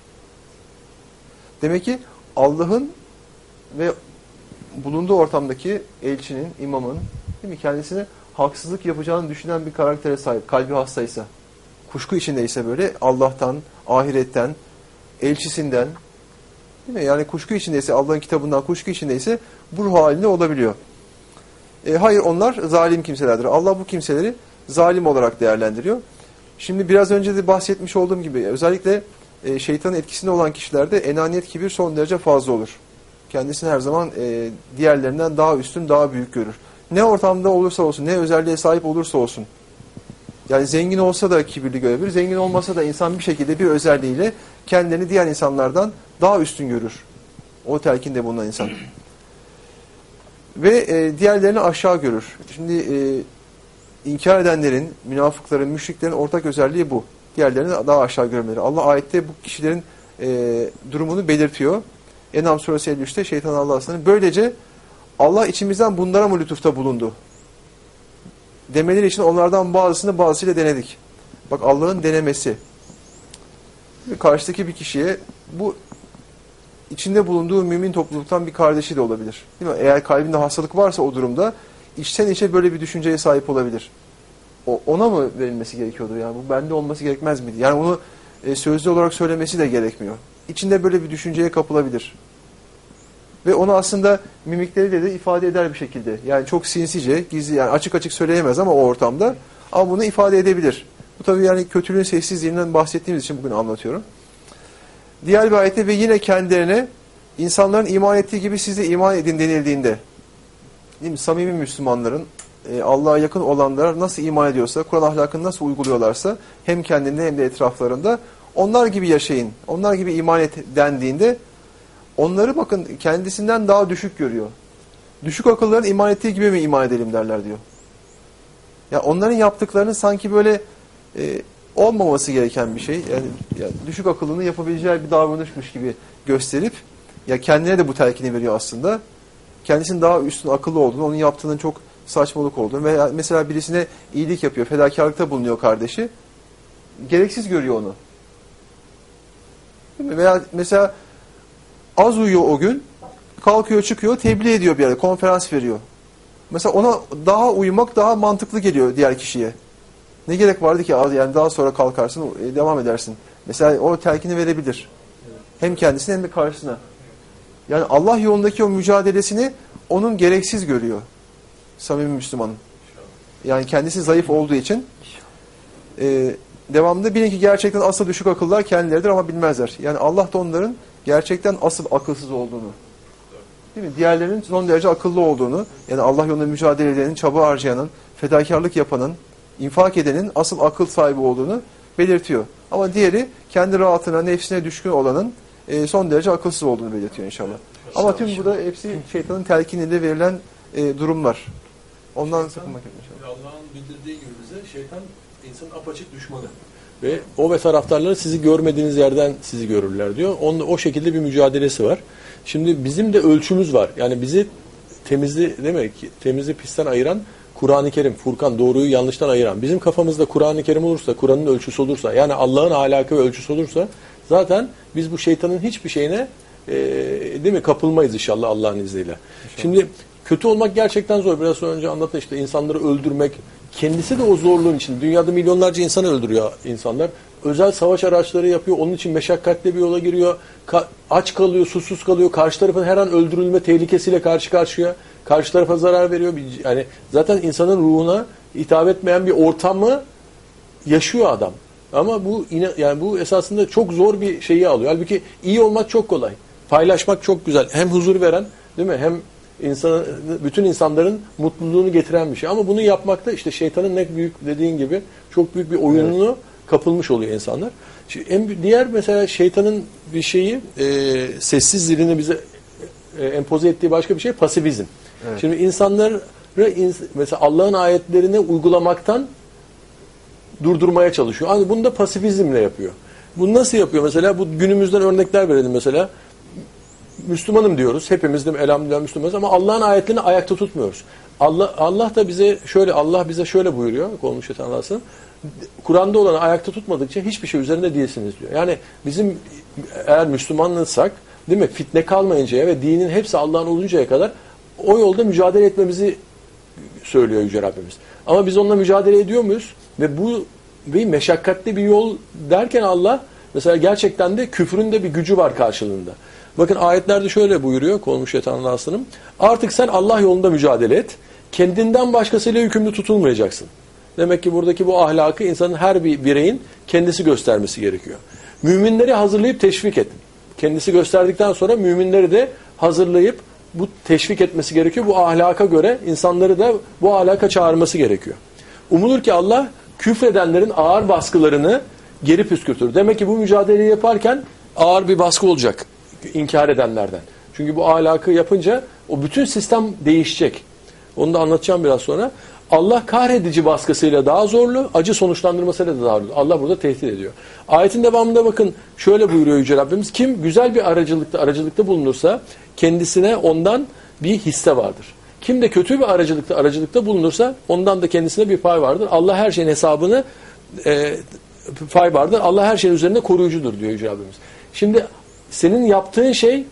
S2: Demek ki Allah'ın ve bulunduğu ortamdaki elçinin, imamın, değil mi, kendisine haksızlık yapacağını düşünen bir karaktere sahip, kalbi hastaysa, kuşku içindeyse böyle Allah'tan, ahiretten, elçisinden, değil mi? Yani kuşku içindeyse, Allah'ın kitabından kuşku içindeyse bu ruh halinde olabiliyor. E, hayır, onlar zalim kimselerdir. Allah bu kimseleri zalim olarak değerlendiriyor. Şimdi biraz önce de bahsetmiş olduğum gibi özellikle e, şeytanın etkisinde olan kişilerde enaniyet, kibir son derece fazla olur. Kendisini her zaman e, diğerlerinden daha üstün, daha büyük görür. Ne ortamda olursa olsun, ne özelliğe sahip olursa olsun. Yani zengin olsa da kibirli görebilir, zengin olmasa da insan bir şekilde bir özelliğiyle kendini diğer insanlardan daha üstün görür. O telkinde bulunan insan. Ve e, diğerlerini aşağı görür. Şimdi e, İnkar edenlerin, münafıkların, müşriklerin ortak özelliği bu. Diğerlerini daha aşağı görmeleri. Allah ayette bu kişilerin e, durumunu belirtiyor. En'am suresi elli üçte şeytan Allah'a sanır. Böylece Allah içimizden bunlara mı lütufta bulundu? Demeleri için onlardan bazısını bazısıyla denedik. Bak Allah'ın denemesi. Karşıdaki bir kişiye bu içinde bulunduğu mümin topluluktan bir kardeşi de olabilir. Değil mi? Eğer kalbinde hastalık varsa o durumda içten içe böyle bir düşünceye sahip olabilir. O, ona mı verilmesi gerekiyordu? Yani bu bende olması gerekmez miydi? Yani onu e, sözlü olarak söylemesi de gerekmiyor. İçinde böyle bir düşünceye kapılabilir. Ve onu aslında mimikleriyle de ifade eder bir şekilde. Yani çok sinsice, gizli, yani açık açık söyleyemez ama o ortamda. Ama bunu ifade edebilir. Bu tabii yani kötülüğün sessizliğinden bahsettiğimiz için bugün anlatıyorum. Diğer bir ayette ve yine kendilerine insanların iman ettiği gibi siz de iman edin denildiğinde, değil mi? Samimi Müslümanların, e, Allah'a yakın olanlar nasıl iman ediyorsa, Kur'an ahlakını nasıl uyguluyorlarsa hem kendinde hem de etraflarında onlar gibi yaşayın, onlar gibi iman et dendiğinde onları bakın kendisinden daha düşük görüyor. Düşük akılların iman ettiği gibi mi iman edelim derler diyor. Ya onların yaptıklarının sanki böyle e, olmaması gereken bir şey. Yani, yani düşük akıllının yapabileceği bir davranışmış gibi gösterip ya kendine de bu telkini veriyor aslında. Kendisinin daha üstün akıllı olduğunu, onun yaptığının çok saçmalık olduğunu veya mesela birisine iyilik yapıyor, fedakarlıkta bulunuyor kardeşi. Gereksiz görüyor onu. Değil mi? Veya mesela az uyuyor o gün, kalkıyor çıkıyor, tebliğ ediyor bir yerde, konferans veriyor. Mesela ona daha uyumak daha mantıklı geliyor diğer kişiye. Ne gerek vardı ki yani daha sonra kalkarsın, devam edersin. Mesela o telkini verebilir. Hem kendisine hem de karşısına. Yani Allah yolundaki o mücadelesini onun gereksiz görüyor. Samimi Müslümanın. Yani kendisi zayıf olduğu için e, devamında bilin ki gerçekten asıl düşük akıllar kendileridir ama bilmezler. Yani Allah da onların gerçekten asıl akılsız olduğunu, değil mi? Diğerlerinin son derece akıllı olduğunu, yani Allah yolunda mücadele edenin, çaba harcayanın, fedakarlık yapanın, infak edenin asıl akıl sahibi olduğunu belirtiyor. Ama diğeri kendi rahatına, nefsine düşkün olanın e, son derece akılsız olduğunu belirtiyor inşallah. Ama tüm bu da hepsi şeytanın telkininde verilen e, durumlar. Ondan sakınmak inşallah.
S1: Allah'ın bildirdiği gibi bize şeytan insanın apaçık düşmanı. Ve o ve taraftarları sizi görmediğiniz yerden sizi görürler diyor. Onun, o şekilde bir mücadelesi var. Şimdi bizim de ölçümüz var. Yani bizi temizli demek ki temizli pisten ayıran Kur'an-ı Kerim, Furkan, doğruyu yanlıştan ayıran. Bizim kafamızda Kur'an-ı Kerim olursa, Kur'an'ın ölçüsü olursa, yani Allah'ın ahlakı ve ölçüsü olursa zaten biz bu şeytanın hiçbir şeyine e, değil mi kapılmayız inşallah Allah'ın izniyle. İnşallah. Şimdi kötü olmak gerçekten zor. Biraz önce anlattım işte insanları öldürmek. Kendisi de o zorluğun için. Dünyada milyonlarca insanı öldürüyor insanlar. Özel savaş araçları yapıyor. Onun için meşakkatli bir yola giriyor. Ka- aç kalıyor, susuz kalıyor. Karşı tarafın her an öldürülme tehlikesiyle karşı karşıya. Karşı tarafa zarar veriyor. Yani zaten insanın ruhuna hitap etmeyen bir ortamı yaşıyor adam. Ama bu yani bu esasında çok zor bir şeyi alıyor. Halbuki iyi olmak çok kolay. Paylaşmak çok güzel. Hem huzur veren, değil mi? Hem İnsan, bütün insanların mutluluğunu getiren bir şey. Ama bunu yapmakta işte şeytanın ne büyük dediğin gibi çok büyük bir oyununu evet. kapılmış oluyor insanlar. Şimdi en, diğer mesela şeytanın bir şeyi e, sessiz zilini bize e, empoze ettiği başka bir şey pasifizm. Evet. Şimdi insanları mesela Allah'ın ayetlerini uygulamaktan durdurmaya çalışıyor. Yani bunu da pasifizmle yapıyor. Bunu nasıl yapıyor mesela? Bu günümüzden örnekler verelim mesela. Müslümanım diyoruz. Hepimiz de elhamdülillah Müslümanız ama Allah'ın ayetlerini ayakta tutmuyoruz. Allah Allah da bize şöyle Allah bize şöyle buyuruyor. Olmuş şeytan Allah'ın. Kur'an'da olanı ayakta tutmadıkça hiçbir şey üzerinde değilsiniz diyor. Yani bizim eğer Müslümanlıysak değil mi? Fitne kalmayıncaya ve dinin hepsi Allah'ın oluncaya kadar o yolda mücadele etmemizi söylüyor Yüce Rabbimiz. Ama biz onunla mücadele ediyor muyuz? Ve bu bir meşakkatli bir yol derken Allah mesela gerçekten de küfrün de bir gücü var karşılığında. Bakın ayetlerde şöyle buyuruyor Kovulmuş Şeytanın Aslı'nın. Artık sen Allah yolunda mücadele et. Kendinden başkasıyla hükümlü tutulmayacaksın. Demek ki buradaki bu ahlakı insanın her bir bireyin kendisi göstermesi gerekiyor. Müminleri hazırlayıp teşvik et. Kendisi gösterdikten sonra müminleri de hazırlayıp bu teşvik etmesi gerekiyor. Bu ahlaka göre insanları da bu ahlaka çağırması gerekiyor. Umulur ki Allah küfredenlerin ağır baskılarını geri püskürtür. Demek ki bu mücadeleyi yaparken ağır bir baskı olacak inkar edenlerden. Çünkü bu ahlakı yapınca o bütün sistem değişecek. Onu da anlatacağım biraz sonra. Allah kahredici baskısıyla daha zorlu, acı sonuçlandırmasıyla da daha zorlu. Allah burada tehdit ediyor. Ayetin devamında bakın şöyle buyuruyor Yüce Rabbimiz. Kim güzel bir aracılıkta, aracılıkta bulunursa kendisine ondan bir hisse vardır. Kim de kötü bir aracılıkta, aracılıkta bulunursa ondan da kendisine bir pay vardır. Allah her şeyin hesabını e, pay vardır. Allah her şeyin üzerinde koruyucudur diyor Yüce Rabbimiz. Şimdi senin yaptığın şey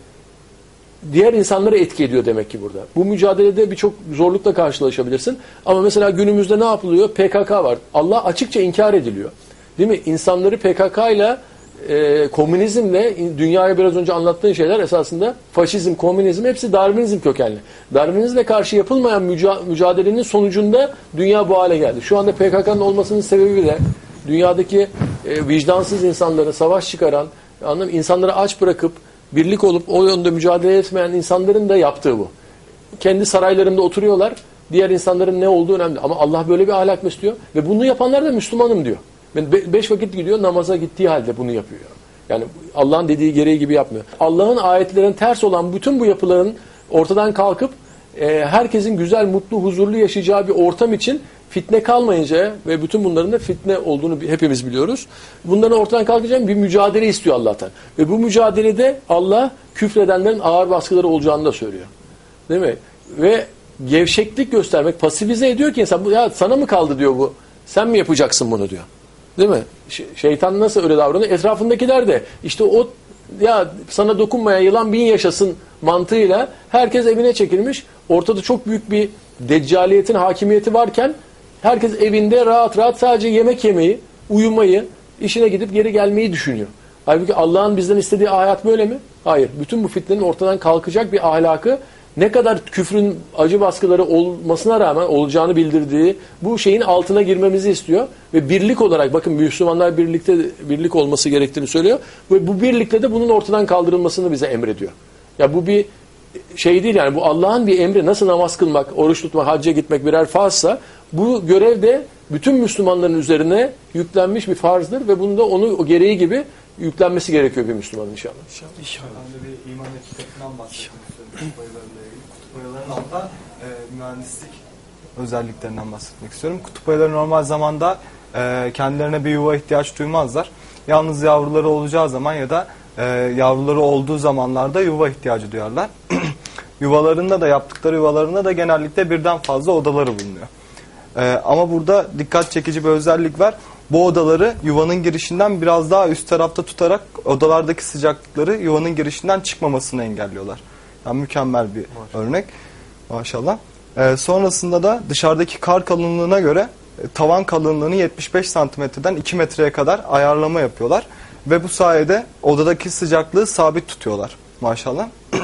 S1: diğer insanlara etki ediyor demek ki burada. Bu mücadelede birçok zorlukla karşılaşabilirsin. Ama mesela günümüzde ne yapılıyor? P K K var. Allah açıkça inkar ediliyor. Değil mi? İnsanları P K K ile e, komünizmle, dünyaya biraz önce anlattığın şeyler esasında faşizm, komünizm hepsi Darwinizm kökenli. Darwinizmle karşı yapılmayan müca mücadelenin sonucunda dünya bu hale geldi. Şu anda P K K'nın olmasının sebebi de dünyadaki e, vicdansız insanları savaş çıkaran, anladın mı? İnsanları aç bırakıp birlik olup o yönde mücadele etmeyen insanların da yaptığı bu. Kendi saraylarında oturuyorlar. Diğer insanların ne olduğu önemli. Ama Allah böyle bir ahlak mı istiyor? Ve bunu yapanlar da Müslümanım diyor. Be beş vakit gidiyor, namaza gittiği halde bunu yapıyor. Yani Allah'ın dediği gereği gibi yapmıyor. Allah'ın ayetlerin ters olan bütün bu yapıların ortadan kalkıp e, herkesin güzel, mutlu, huzurlu yaşayacağı bir ortam için fitne kalmayınca ve bütün bunların da fitne olduğunu hepimiz biliyoruz. Bunların ortadan kalkacağım bir mücadele istiyor Allah'tan. Ve bu mücadelede Allah küfredenlerin ağır baskıları olacağını da söylüyor. Değil mi? Ve gevşeklik göstermek, pasifize ediyor ki insan, ya sana mı kaldı diyor bu, sen mi yapacaksın bunu diyor. Değil mi? Şeytan nasıl öyle davranıyor? Etrafındakiler de işte o, ya sana dokunmayan yılan bin yaşasın mantığıyla herkes evine çekilmiş. Ortada çok büyük bir deccaliyetin hakimiyeti varken herkes evinde rahat rahat sadece yemek yemeyi, uyumayı, işine gidip geri gelmeyi düşünüyor. Halbuki Allah'ın bizden istediği hayat böyle mi? Hayır. Bütün bu fitnenin ortadan kalkacak bir ahlakı, ne kadar küfrün acı baskıları olmasına rağmen olacağını bildirdiği bu şeyin altına girmemizi istiyor. Ve birlik olarak, bakın Müslümanlar birlikte birlik olması gerektiğini söylüyor. Ve bu birlikte de bunun ortadan kaldırılmasını bize emrediyor. Ya bu bir şey değil yani, bu Allah'ın bir emri. Nasıl namaz kılmak, oruç tutmak, hacca gitmek birer farzsa, bu görev de bütün Müslümanların üzerine yüklenmiş bir farzdır ve bunda onu o gereği gibi yüklenmesi gerekiyor bir Müslümanın inşallah.
S3: İnşallah. İnşallah. Ben de bir iman etiketinden bahsetmek istiyorum. Kutup ayılarıyla ilgili. Kutup ayılarının altında e, mühendislik özelliklerinden bahsetmek istiyorum. Kutup ayıları normal zamanda e, kendilerine bir yuva ihtiyaç duymazlar. Yalnız yavruları olacağı zaman ya da e, yavruları olduğu zamanlarda yuva ihtiyacı duyarlar. Yuvalarında da, yaptıkları yuvalarında da genellikle birden fazla odaları bulunuyor. Ee, ama burada dikkat çekici bir özellik var. Bu odaları yuvanın girişinden biraz daha üst tarafta tutarak odalardaki sıcaklıkları yuvanın girişinden çıkmamasını engelliyorlar. Yani mükemmel bir Maşallah. örnek. Maşallah. Ee, sonrasında da dışarıdaki kar kalınlığına göre e, tavan kalınlığını yetmiş beş santimetreden iki metreye kadar ayarlama yapıyorlar. Ve bu sayede odadaki sıcaklığı sabit tutuyorlar. Maşallah.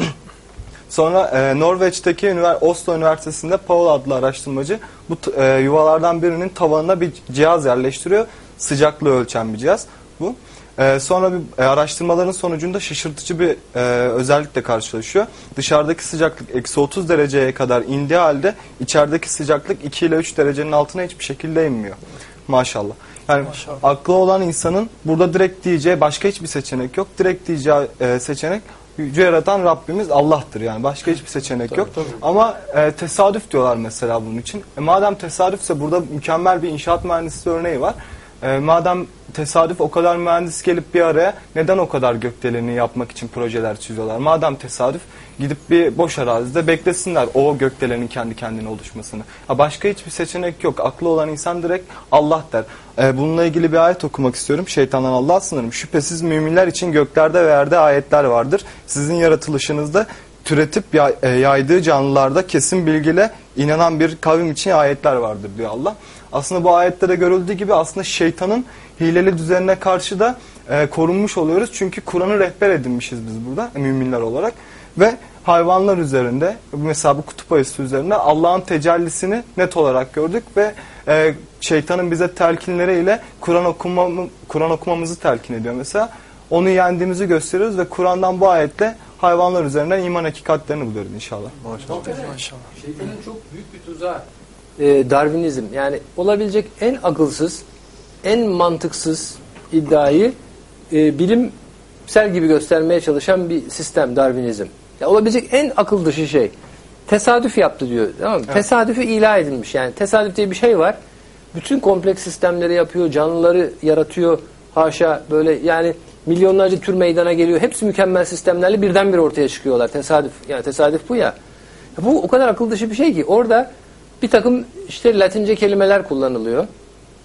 S3: Sonra e, Norveç'teki Ünivers Oslo Üniversitesi'nde Paul adlı araştırmacı bu e, yuvalardan birinin tavanına bir cihaz yerleştiriyor. Sıcaklığı ölçen bir cihaz bu. E, sonra bir e, araştırmaların sonucunda şaşırtıcı bir e, özellikle karşılaşıyor. Dışarıdaki sıcaklık eksi otuz dereceye kadar indiği halde içerideki sıcaklık iki ile üç derecenin altına hiçbir şekilde inmiyor. Maşallah. Yani Maşallah. Aklı olan insanın burada direkt diyeceği başka hiçbir seçenek yok. Direkt diyeceği e, seçenek Yüce yaratan Rabbimiz Allah'tır yani. Başka hiçbir seçenek tabii, yok. Tabii. Ama e, tesadüf diyorlar mesela bunun için. E, madem tesadüfse burada mükemmel bir inşaat mühendisliği örneği var. E, madem tesadüf, o kadar mühendis gelip bir araya neden o kadar gökdeleni yapmak için projeler çiziyorlar? Madem tesadüf, gidip bir boş arazide beklesinler o gökdelenin kendi kendine oluşmasını. Ha, başka hiçbir seçenek yok. Aklı olan insan direkt Allah der. Ee, bununla ilgili bir ayet okumak istiyorum. Şeytandan Allah'a sığınırım. Şüphesiz müminler için göklerde ve yerde ayetler vardır. Sizin yaratılışınızda türetip yaydığı canlılarda kesin bilgiyle inanan bir kavim için ayetler vardır diyor Allah. Aslında bu ayetlerde görüldüğü gibi aslında şeytanın hileli düzenine karşı da e, korunmuş oluyoruz. Çünkü Kur'an'ı rehber edinmişiz biz burada müminler olarak. Ve hayvanlar üzerinde, mesela bu kutup ayısı üzerinde Allah'ın tecellisini net olarak gördük ve e, şeytanın bize telkinleriyle Kur'an okumamı, Kur'an okumamızı telkin ediyor mesela. Onu yendiğimizi gösteriyoruz ve Kur'an'dan bu ayetle hayvanlar üzerinden iman hakikatlerini buluyoruz inşallah.
S4: Maşallah. Maşallah. Şeytanın çok büyük bir tuzağı e, Darwinizm. Yani olabilecek en akılsız, en mantıksız iddiayı e, bilimsel gibi göstermeye çalışan bir sistem Darwinizm. Ya olabilecek en akıl dışı şey. Tesadüf yaptı diyor. Tamam mı? Evet. Tesadüfü ilah edilmiş. Yani tesadüf diye bir şey var. Bütün kompleks sistemleri yapıyor, canlıları yaratıyor. Haşa böyle yani milyonlarca tür meydana geliyor. Hepsi mükemmel sistemlerle birdenbire ortaya çıkıyorlar. Tesadüf. Yani tesadüf bu ya. Ya bu o kadar akıl dışı bir şey ki orada bir takım işte Latince kelimeler kullanılıyor.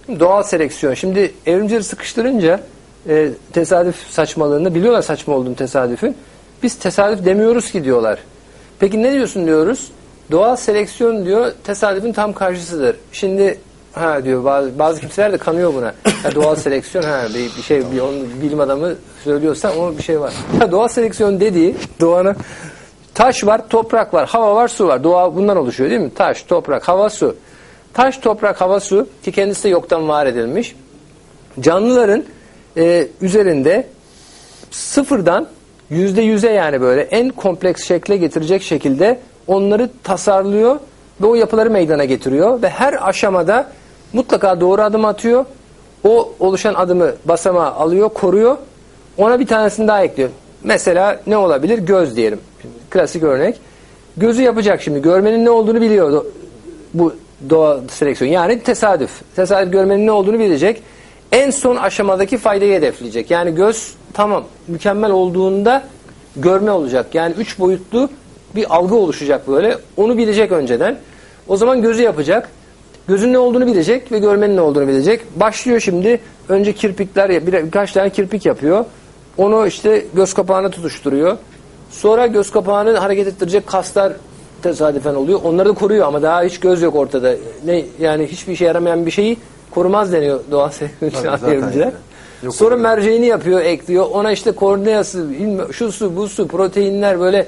S4: Doğal seleksiyon. Şimdi evrimcileri sıkıştırınca e, tesadüf saçmalığını biliyorlar, saçma olduğunu tesadüfün. Biz tesadüf demiyoruz ki diyorlar. Peki ne diyorsun diyoruz? Doğal seleksiyon diyor tesadüfün tam karşısıdır. Şimdi ha diyor bazı, bazı kimseler de kanıyor buna. Ha, doğal seleksiyon ha bir, bir şey bir onu bilim adamı söylüyorsa o bir şey var. Ha, doğal seleksiyon dediği doğanın taş var, toprak var, hava var, su var. Doğa bundan oluşuyor değil mi? Taş, toprak, hava, su. Taş, toprak, hava, su ki kendisi de yoktan var edilmiş. Canlıların e, üzerinde sıfırdan yüzde yüze yani böyle en kompleks şekle getirecek şekilde onları tasarlıyor ve o yapıları meydana getiriyor ve her aşamada mutlaka doğru adım atıyor. O oluşan adımı basamağa alıyor, koruyor. Ona bir tanesini daha ekliyor. Mesela ne olabilir? Göz diyelim. Klasik örnek. Gözü yapacak şimdi. Görmenin ne olduğunu biliyor bu doğal seleksiyon. Yani tesadüf. Tesadüf görmenin ne olduğunu bilecek. En son aşamadaki faydayı hedefleyecek. Yani göz tamam mükemmel olduğunda görme olacak. Yani üç boyutlu bir algı oluşacak böyle. Onu bilecek önceden. O zaman gözü yapacak. Gözün ne olduğunu bilecek ve görmenin ne olduğunu bilecek. Başlıyor şimdi. Önce kirpikler, bir, birkaç tane kirpik yapıyor. Onu işte göz kapağına tutuşturuyor. Sonra göz kapağını hareket ettirecek kaslar tesadüfen oluyor. Onları da koruyor ama daha hiç göz yok ortada. Ne yani hiçbir işe yaramayan bir şeyi korumaz deniyor doğal seleksiyon. Sonra merceğini yapıyor, ekliyor. Ona işte korneası, şu su, bu su, proteinler böyle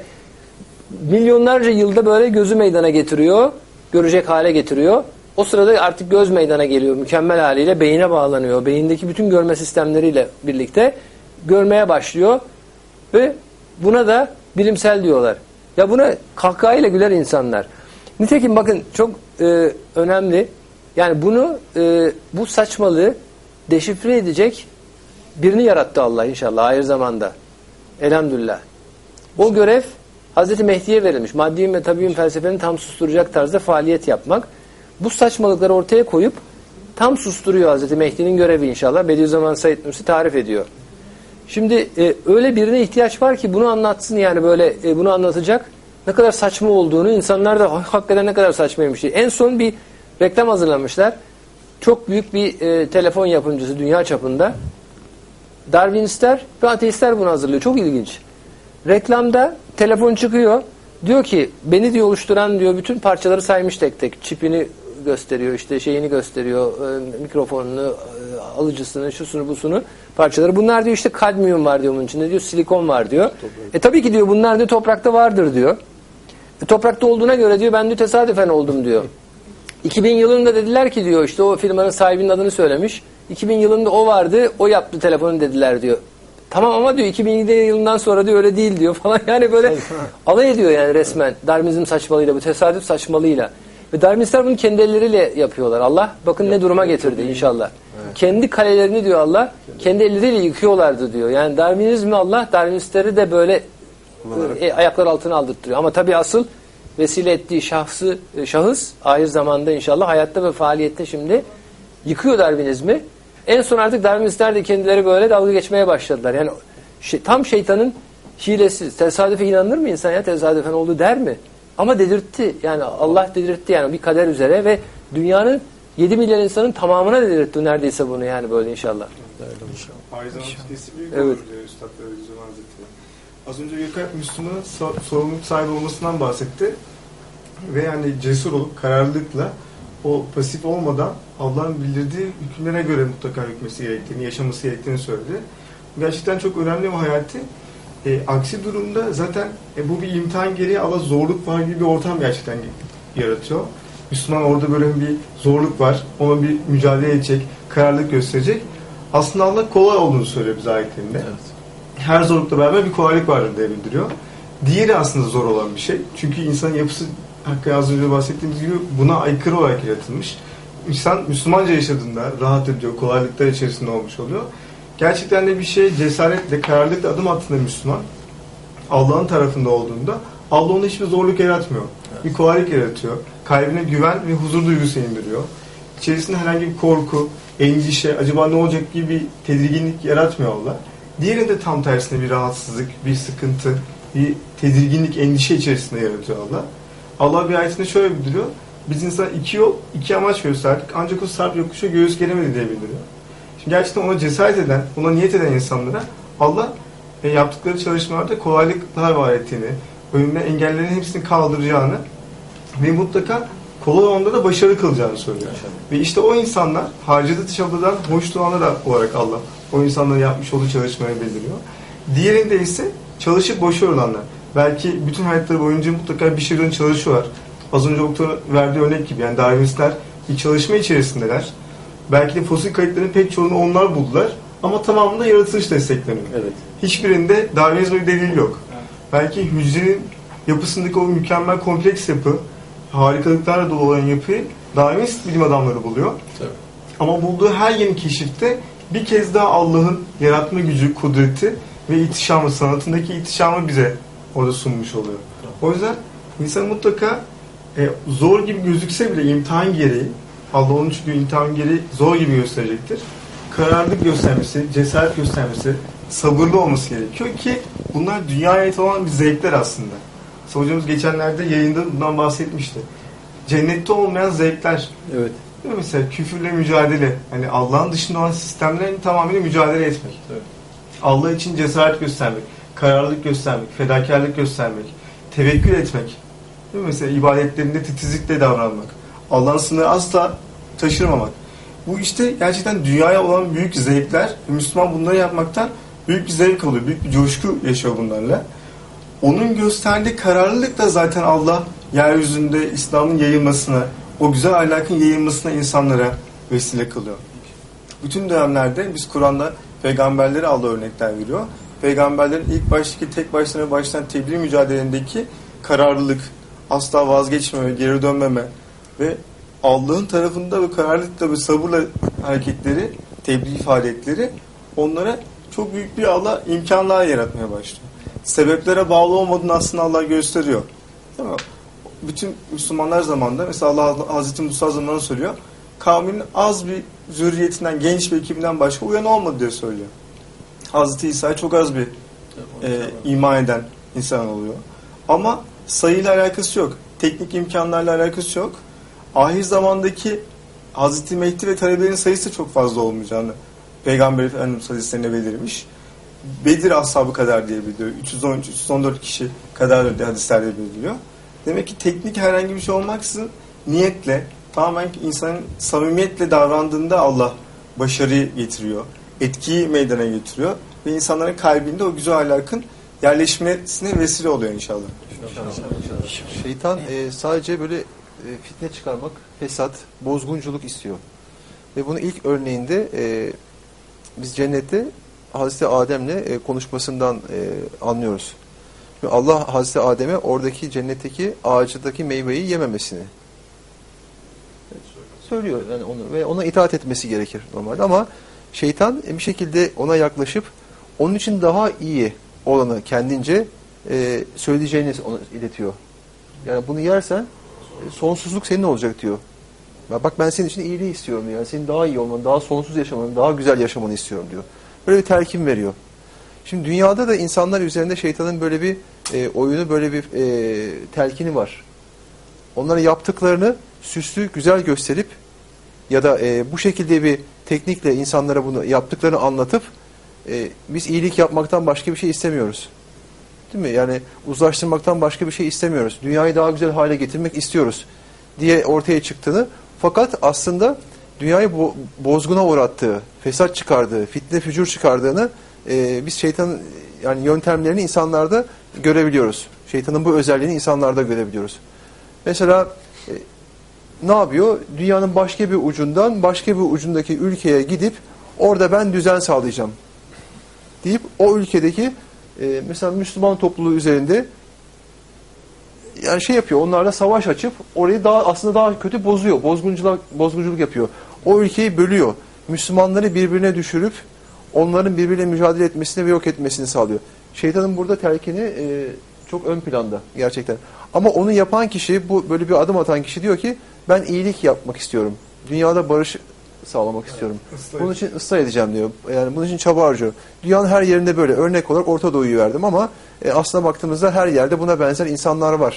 S4: milyonlarca yılda böyle gözü meydana getiriyor. Görecek hale getiriyor. O sırada artık göz meydana geliyor. Mükemmel haliyle beyine bağlanıyor. Beyindeki bütün görme sistemleriyle birlikte görmeye başlıyor. Ve buna da bilimsel diyorlar. Ya buna kahkahayla güler insanlar. Nitekim bakın çok e, önemli. Yani bunu e, bu saçmalığı deşifre edecek birini yarattı Allah inşallah ahir zamanda. Elhamdülillah. O görev Hazreti Mehdi'ye verilmiş. Maddi ve tabiün felsefenin tam susturacak tarzda faaliyet yapmak. Bu saçmalıkları ortaya koyup tam susturuyor Hazreti Mehdi'nin görevi inşallah. Bediüzzaman Said Nursi tarif ediyor. Şimdi e, öyle birine ihtiyaç var ki bunu anlatsın yani böyle e, bunu anlatacak. Ne kadar saçma olduğunu insanlar da hakikaten ne kadar saçmaymış diye. En son bir reklam hazırlamışlar. Çok büyük bir e, telefon yapımcısı dünya çapında. Darwinistler ve ateistler bunu hazırlıyor. Çok ilginç. Reklamda telefon çıkıyor. Diyor ki beni diyor oluşturan diyor bütün parçaları saymış tek tek. Çipini gösteriyor, işte şeyini gösteriyor, e, mikrofonunu, e, alıcısını, şusunu, busunu parçaları. Bunlar diyor işte kadmiyum var diyor bunun içinde diyor, silikon var diyor. E tabii ki diyor bunlar diyor toprakta vardır diyor. E, toprakta olduğuna göre diyor ben diyor tesadüfen oldum diyor. iki bin yılında dediler ki diyor işte o firmanın sahibinin adını söylemiş. iki bin yılında o vardı, o yaptı telefonu dediler diyor. Tamam ama diyor iki bin yılından sonra diyor öyle değil diyor falan. Yani böyle alay ediyor yani resmen Darwinizm saçmalığıyla, bu tesadüf saçmalığıyla. Ve Darwinistler bunu kendi elleriyle yapıyorlar. Allah bakın ne duruma getirdi inşallah. Evet. Kendi kalelerini diyor Allah kendi elleriyle yıkıyorlardı diyor. Yani Darwinizmi Allah Darwinistleri de böyle e, ayaklar altına aldırtıyor. Ama tabii asıl vesile ettiği şahsı, şahıs ahir zamanda inşallah hayatta ve faaliyette şimdi yıkıyor Darwinizmi. En son artık Darwinistler de kendileri böyle dalga geçmeye başladılar. Yani şey, tam şeytanın hilesi. Tesadüfe inanır mı insan ya? Tesadüfen oldu der mi? Ama dedirtti. Yani Allah dedirtti yani bir kader üzere ve dünyanın yedi milyar insanın tamamına dedirtti neredeyse bunu yani böyle inşallah.
S7: Aynı zamanda kitlesi büyük
S4: evet.
S7: olur diyor Üstad Bediüzzaman Hazretleri. Az önce birkaç Müslümanın so- sorumluluk sahibi olmasından bahsetti. Ve yani cesur olup kararlılıkla o pasif olmadan Allah'ın bildirdiği hükümlere göre mutlaka hükmesi gerektiğini, yaşaması gerektiğini söyledi. Gerçekten çok önemli o hayati. E, aksi durumda zaten e, bu bir imtihan gereği Allah zorluk var gibi bir ortam gerçekten yaratıyor. Müslüman orada böyle bir zorluk var. Ona bir mücadele edecek, kararlılık gösterecek. Aslında Allah kolay olduğunu söylüyor bize ayetlerinde. Evet. Her zorlukla beraber bir kolaylık vardır diye bildiriyor. Diğeri aslında zor olan bir şey. Çünkü insanın yapısı Hakkı az önce bahsettiğimiz gibi buna aykırı olarak yaratılmış. İnsan Müslümanca yaşadığında rahat ediyor, kolaylıklar içerisinde olmuş oluyor. Gerçekten de bir şey cesaretle, kararlılıkla adım attığında Müslüman, Allah'ın tarafında olduğunda Allah ona hiçbir zorluk yaratmıyor. Evet. Bir kolaylık yaratıyor. Kalbine güven ve huzur duygusu indiriyor. İçerisinde herhangi bir korku, endişe, acaba ne olacak gibi bir tedirginlik yaratmıyor Allah. Diğerinde tam tersine bir rahatsızlık, bir sıkıntı, bir tedirginlik, endişe içerisinde yaratıyor Allah. Allah bir ayetinde şöyle bildiriyor. biz insana iki yol, iki amaç gösterdik. Ancak o sarp yokuşa göğüs geremedi diye bildiriyor. Şimdi gerçekten ona cesaret eden, ona niyet eden insanlara Allah e, yaptıkları çalışmalarda kolaylıklar var ettiğini, önüne engellerin hepsini kaldıracağını ve mutlaka kolay onda da başarı kılacağını söylüyor. Ve işte o insanlar harcadığı çabadan hoşlananlar olarak Allah o insanların yapmış olduğu çalışmayı bildiriyor. Diğerinde ise çalışıp başarılanlar. Belki bütün hayatları boyunca mutlaka bir şeyden çalışıyorlar. Az önce doktor verdiği örnek gibi, yani Darwinistler bir çalışma içerisindeler. Belki de fosil kayıtlarının pek çoğunu onlar buldular ama tamamında yaratılış destekleniyor.
S1: Evet.
S7: Hiçbirinde Darwinizm bir delil yok. Evet. Belki hücrenin yapısındaki o mükemmel kompleks yapı, harikalıklarla dolu olan yapıyı Darwinist bilim adamları buluyor.
S1: Evet.
S7: Ama bulduğu her yeni keşifte bir kez daha Allah'ın yaratma gücü, kudreti ve ihtişamı, sanatındaki ihtişamı bize orada sunmuş oluyor. O yüzden insan mutlaka e, zor gibi gözükse bile imtihan gereği, Allah onun çünkü imtihan gereği zor gibi gösterecektir. Kararlılık göstermesi, cesaret göstermesi, sabırlı olması gerekiyor ki bunlar dünyaya ait olan bir zevkler aslında. Hocamız geçenlerde yayında bundan bahsetmişti. Cennette olmayan zevkler.
S1: Evet.
S7: Değil mi? Mesela küfürle mücadele. Hani Allah'ın dışında olan sistemlerin tamamıyla mücadele etmek.
S1: Evet.
S7: Allah için cesaret göstermek, kararlılık göstermek, fedakarlık göstermek, tevekkül etmek. Değil mi? Mesela ibadetlerinde titizlikle davranmak. Allah'ın sınırı asla taşırmamak. Bu işte gerçekten dünyaya olan büyük zevkler. Müslüman bunları yapmaktan büyük bir zevk alıyor. Büyük bir coşku yaşıyor bunlarla. Onun gösterdiği kararlılık da zaten Allah yeryüzünde İslam'ın yayılmasına, o güzel ahlakın yayılmasına insanlara vesile kılıyor. Bütün dönemlerde biz Kur'an'da peygamberlere Allah örnekler veriyor. Peygamberlerin ilk baştaki tek başlarına başlayan tebliğ mücadelesindeki kararlılık, asla vazgeçmeme, geri dönmeme ve Allah'ın tarafında ve kararlılıkla ve sabırla hareketleri, tebliğ faaliyetleri onlara çok büyük bir Allah imkanlar yaratmaya başlıyor. Sebeplere bağlı olmadığını aslında Allah gösteriyor. Değil mi? Bütün Müslümanlar zamanında mesela Allah Hazreti Musa zamanında söylüyor. Kavminin az bir zürriyetinden, genç bir ekibinden başka uyan olmadı diye söylüyor. Hazreti İsa'ya çok az bir e, iman eden insan oluyor. Ama sayıyla alakası yok. Teknik imkanlarla alakası yok. Ahir zamandaki Hazreti Mehdi ve talebelerin sayısı çok fazla olmayacağını Peygamber Efendimiz hadislerine belirmiş. Bedir ashabı kadar diye biliyor. üç yüz on üç üç yüz on dört kişi kadar diye hadislerde belirliyor. Demek ki teknik herhangi bir şey olmaksızın niyetle, tamamen insanın samimiyetle davrandığında Allah başarıyı getiriyor. Etkiyi meydana getiriyor. Ve insanların kalbinde o güzel ahlakın yerleşmesine vesile oluyor inşallah.
S2: Şeytan e, sadece böyle e, fitne çıkarmak, fesat, bozgunculuk istiyor. Ve bunun ilk örneğinde e, biz cennette Hazreti Adem'le e, konuşmasından e, anlıyoruz. Ve Allah Hazreti Adem'e oradaki cennetteki ağacındaki meyveyi yememesini söylüyor. Yani onu ve ona itaat etmesi gerekir normalde ama şeytan bir şekilde ona yaklaşıp onun için daha iyi olanı kendince e, söyleyeceğini ona iletiyor. Yani bunu yersen e, sonsuzluk senin olacak diyor. Ya bak ben senin için iyiliği istiyorum yani senin daha iyi olmanı, daha sonsuz yaşamanı, daha güzel yaşamanı istiyorum diyor. Böyle bir telkin veriyor. Şimdi dünyada da insanlar üzerinde şeytanın böyle bir e, oyunu, böyle bir e, telkini var. Onlara yaptıklarını süslü, güzel gösterip ya da e, bu şekilde bir teknikle insanlara bunu yaptıklarını anlatıp e, biz iyilik yapmaktan başka bir şey istemiyoruz. Değil mi? Yani uzlaştırmaktan başka bir şey istemiyoruz. Dünyayı daha güzel hale getirmek istiyoruz diye ortaya çıktığını, fakat aslında dünyayı bo- bozguna uğrattığı, fesat çıkardığı, fitne fücur çıkardığını e, biz şeytanın yani yöntemlerini insanlarda görebiliyoruz. Şeytanın bu özelliğini insanlarda görebiliyoruz. Mesela e, ne yapıyor? Dünyanın başka bir ucundan başka bir ucundaki ülkeye gidip orada ben düzen sağlayacağım deyip o ülkedeki e, mesela Müslüman topluluğu üzerinde yani şey yapıyor. Onlarla savaş açıp orayı daha aslında daha kötü bozuyor. Bozgunculuk bozgunculuk yapıyor. O ülkeyi bölüyor. Müslümanları birbirine düşürüp onların birbirine mücadele etmesini ve yok etmesini sağlıyor. Şeytanın burada telkini e, çok ön planda gerçekten. Ama onu yapan kişi, bu böyle bir adım atan kişi diyor ki ben iyilik yapmak istiyorum. Dünyada barış sağlamak istiyorum. Evet, bunun için ıslah edeceğim diyor. Yani bunun için çaba harcıyor. Dünyanın her yerinde böyle örnek olarak Orta Doğu'yu verdim ama e, aslına baktığımızda her yerde buna benzer insanlar var.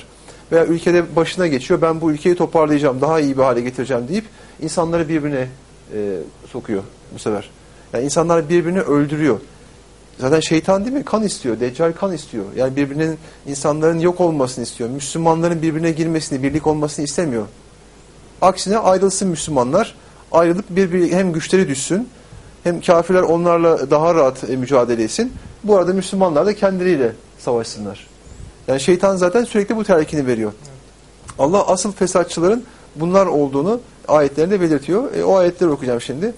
S2: veya ülkede başına geçiyor. Ben bu ülkeyi toparlayacağım, daha iyi bir hale getireceğim deyip insanları birbirine e, sokuyor bu sefer. Yani insanlar birbirini öldürüyor. Zaten şeytan değil mi? Kan istiyor. Deccal kan istiyor. Yani birbirinin, insanların yok olmasını istiyor. Müslümanların birbirine girmesini, birlik olmasını istemiyor. Aksine ayrılsın Müslümanlar. Ayrılıp birbiri hem güçleri düşsün, hem kafirler onlarla daha rahat e, mücadele etsin. Bu arada Müslümanlar da kendileriyle savaşsınlar. Yani şeytan zaten sürekli bu telkini veriyor. Allah asıl fesatçıların bunlar olduğunu ayetlerinde belirtiyor. E, o ayetleri okuyacağım şimdi.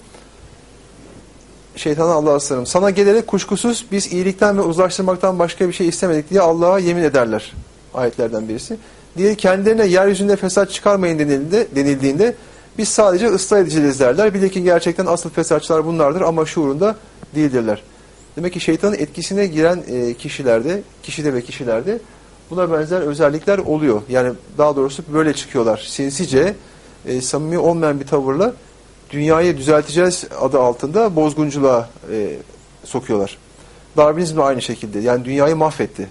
S2: Şeytana Allah'a sığınırım. Sana gelerek kuşkusuz biz iyilikten ve uzlaştırmaktan başka bir şey istemedik diye Allah'a yemin ederler. Ayetlerden birisi. Diye kendilerine yeryüzünde fesat çıkarmayın denildiğinde, denildiğinde biz sadece ıslah edeceğiz derler. Bir de ki gerçekten asıl fesatçılar bunlardır ama şuurunda değildirler. Demek ki şeytanın etkisine giren e, kişilerde, kişide ve kişilerde buna benzer özellikler oluyor. Yani daha doğrusu böyle çıkıyorlar. Sinsice, e, samimi olmayan bir tavırla dünyayı düzelteceğiz adı altında bozgunculuğa e, sokuyorlar. Darwinizm de aynı şekilde. Yani dünyayı mahvetti.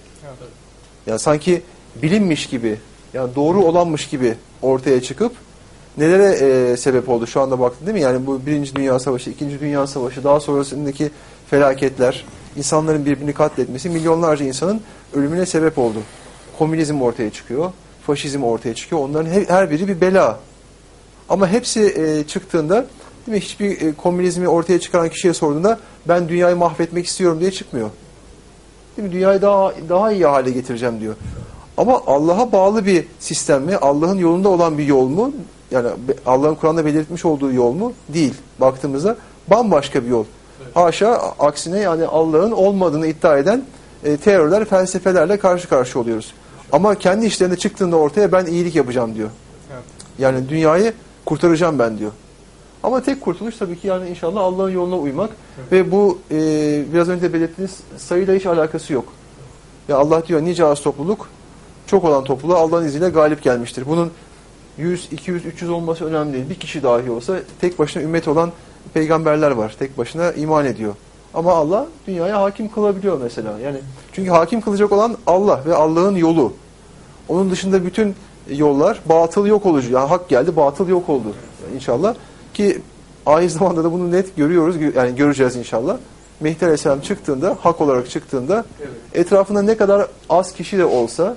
S2: Yani sanki bilinmiş gibi, yani doğru olanmış gibi ortaya çıkıp nelere e, sebep oldu şu anda baktın değil mi? Yani bu Birinci Dünya Savaşı, İkinci Dünya Savaşı, daha sonrasındaki felaketler, insanların birbirini katletmesi milyonlarca insanın ölümüne sebep oldu. Komünizm ortaya çıkıyor, faşizm ortaya çıkıyor. Onların her, her biri bir bela. Ama hepsi e, çıktığında, değil mi? Hiçbir e, komünizmi ortaya çıkaran kişiye sorduğunda ben dünyayı mahvetmek istiyorum diye çıkmıyor. Değil mi? Dünyayı daha daha iyi hale getireceğim diyor. Ama Allah'a bağlı bir sistem mi? Allah'ın yolunda olan bir yol mu? Yani Allah'ın Kur'an'da belirtmiş olduğu yol mu? Değil. Baktığımızda bambaşka bir yol. Evet. Haşa, aksine yani Allah'ın olmadığını iddia eden e, teoriler, felsefelerle karşı karşıya oluyoruz. Ama kendi işlerinde çıktığında ortaya ben iyilik yapacağım diyor. Evet. Yani dünyayı kurtaracağım ben diyor. Ama tek kurtuluş tabii ki yani inşallah Allah'ın yoluna uymak. Evet. Ve bu e, biraz önce belirttiğiniz sayıyla hiç alakası yok. Ya Allah diyor nice az topluluk çok olan topluluğa Allah'ın izniyle galip gelmiştir. Bunun yüz, iki yüz, üç yüz olması önemli değil. Bir kişi dahi olsa tek başına ümmet olan peygamberler var. Tek başına iman ediyor. Ama Allah dünyaya hakim kılabiliyor mesela. Yani çünkü hakim kılacak olan Allah ve Allah'ın yolu. Onun dışında bütün yollar batıl yok olucu. Yani hak geldi, batıl yok oldu. Yani inşallah ki aynı zamanda da bunu net görüyoruz. Yani göreceğiz inşallah. Mehdi Aleyhisselam çıktığında, hak olarak çıktığında evet. Etrafında ne kadar az kişi de olsa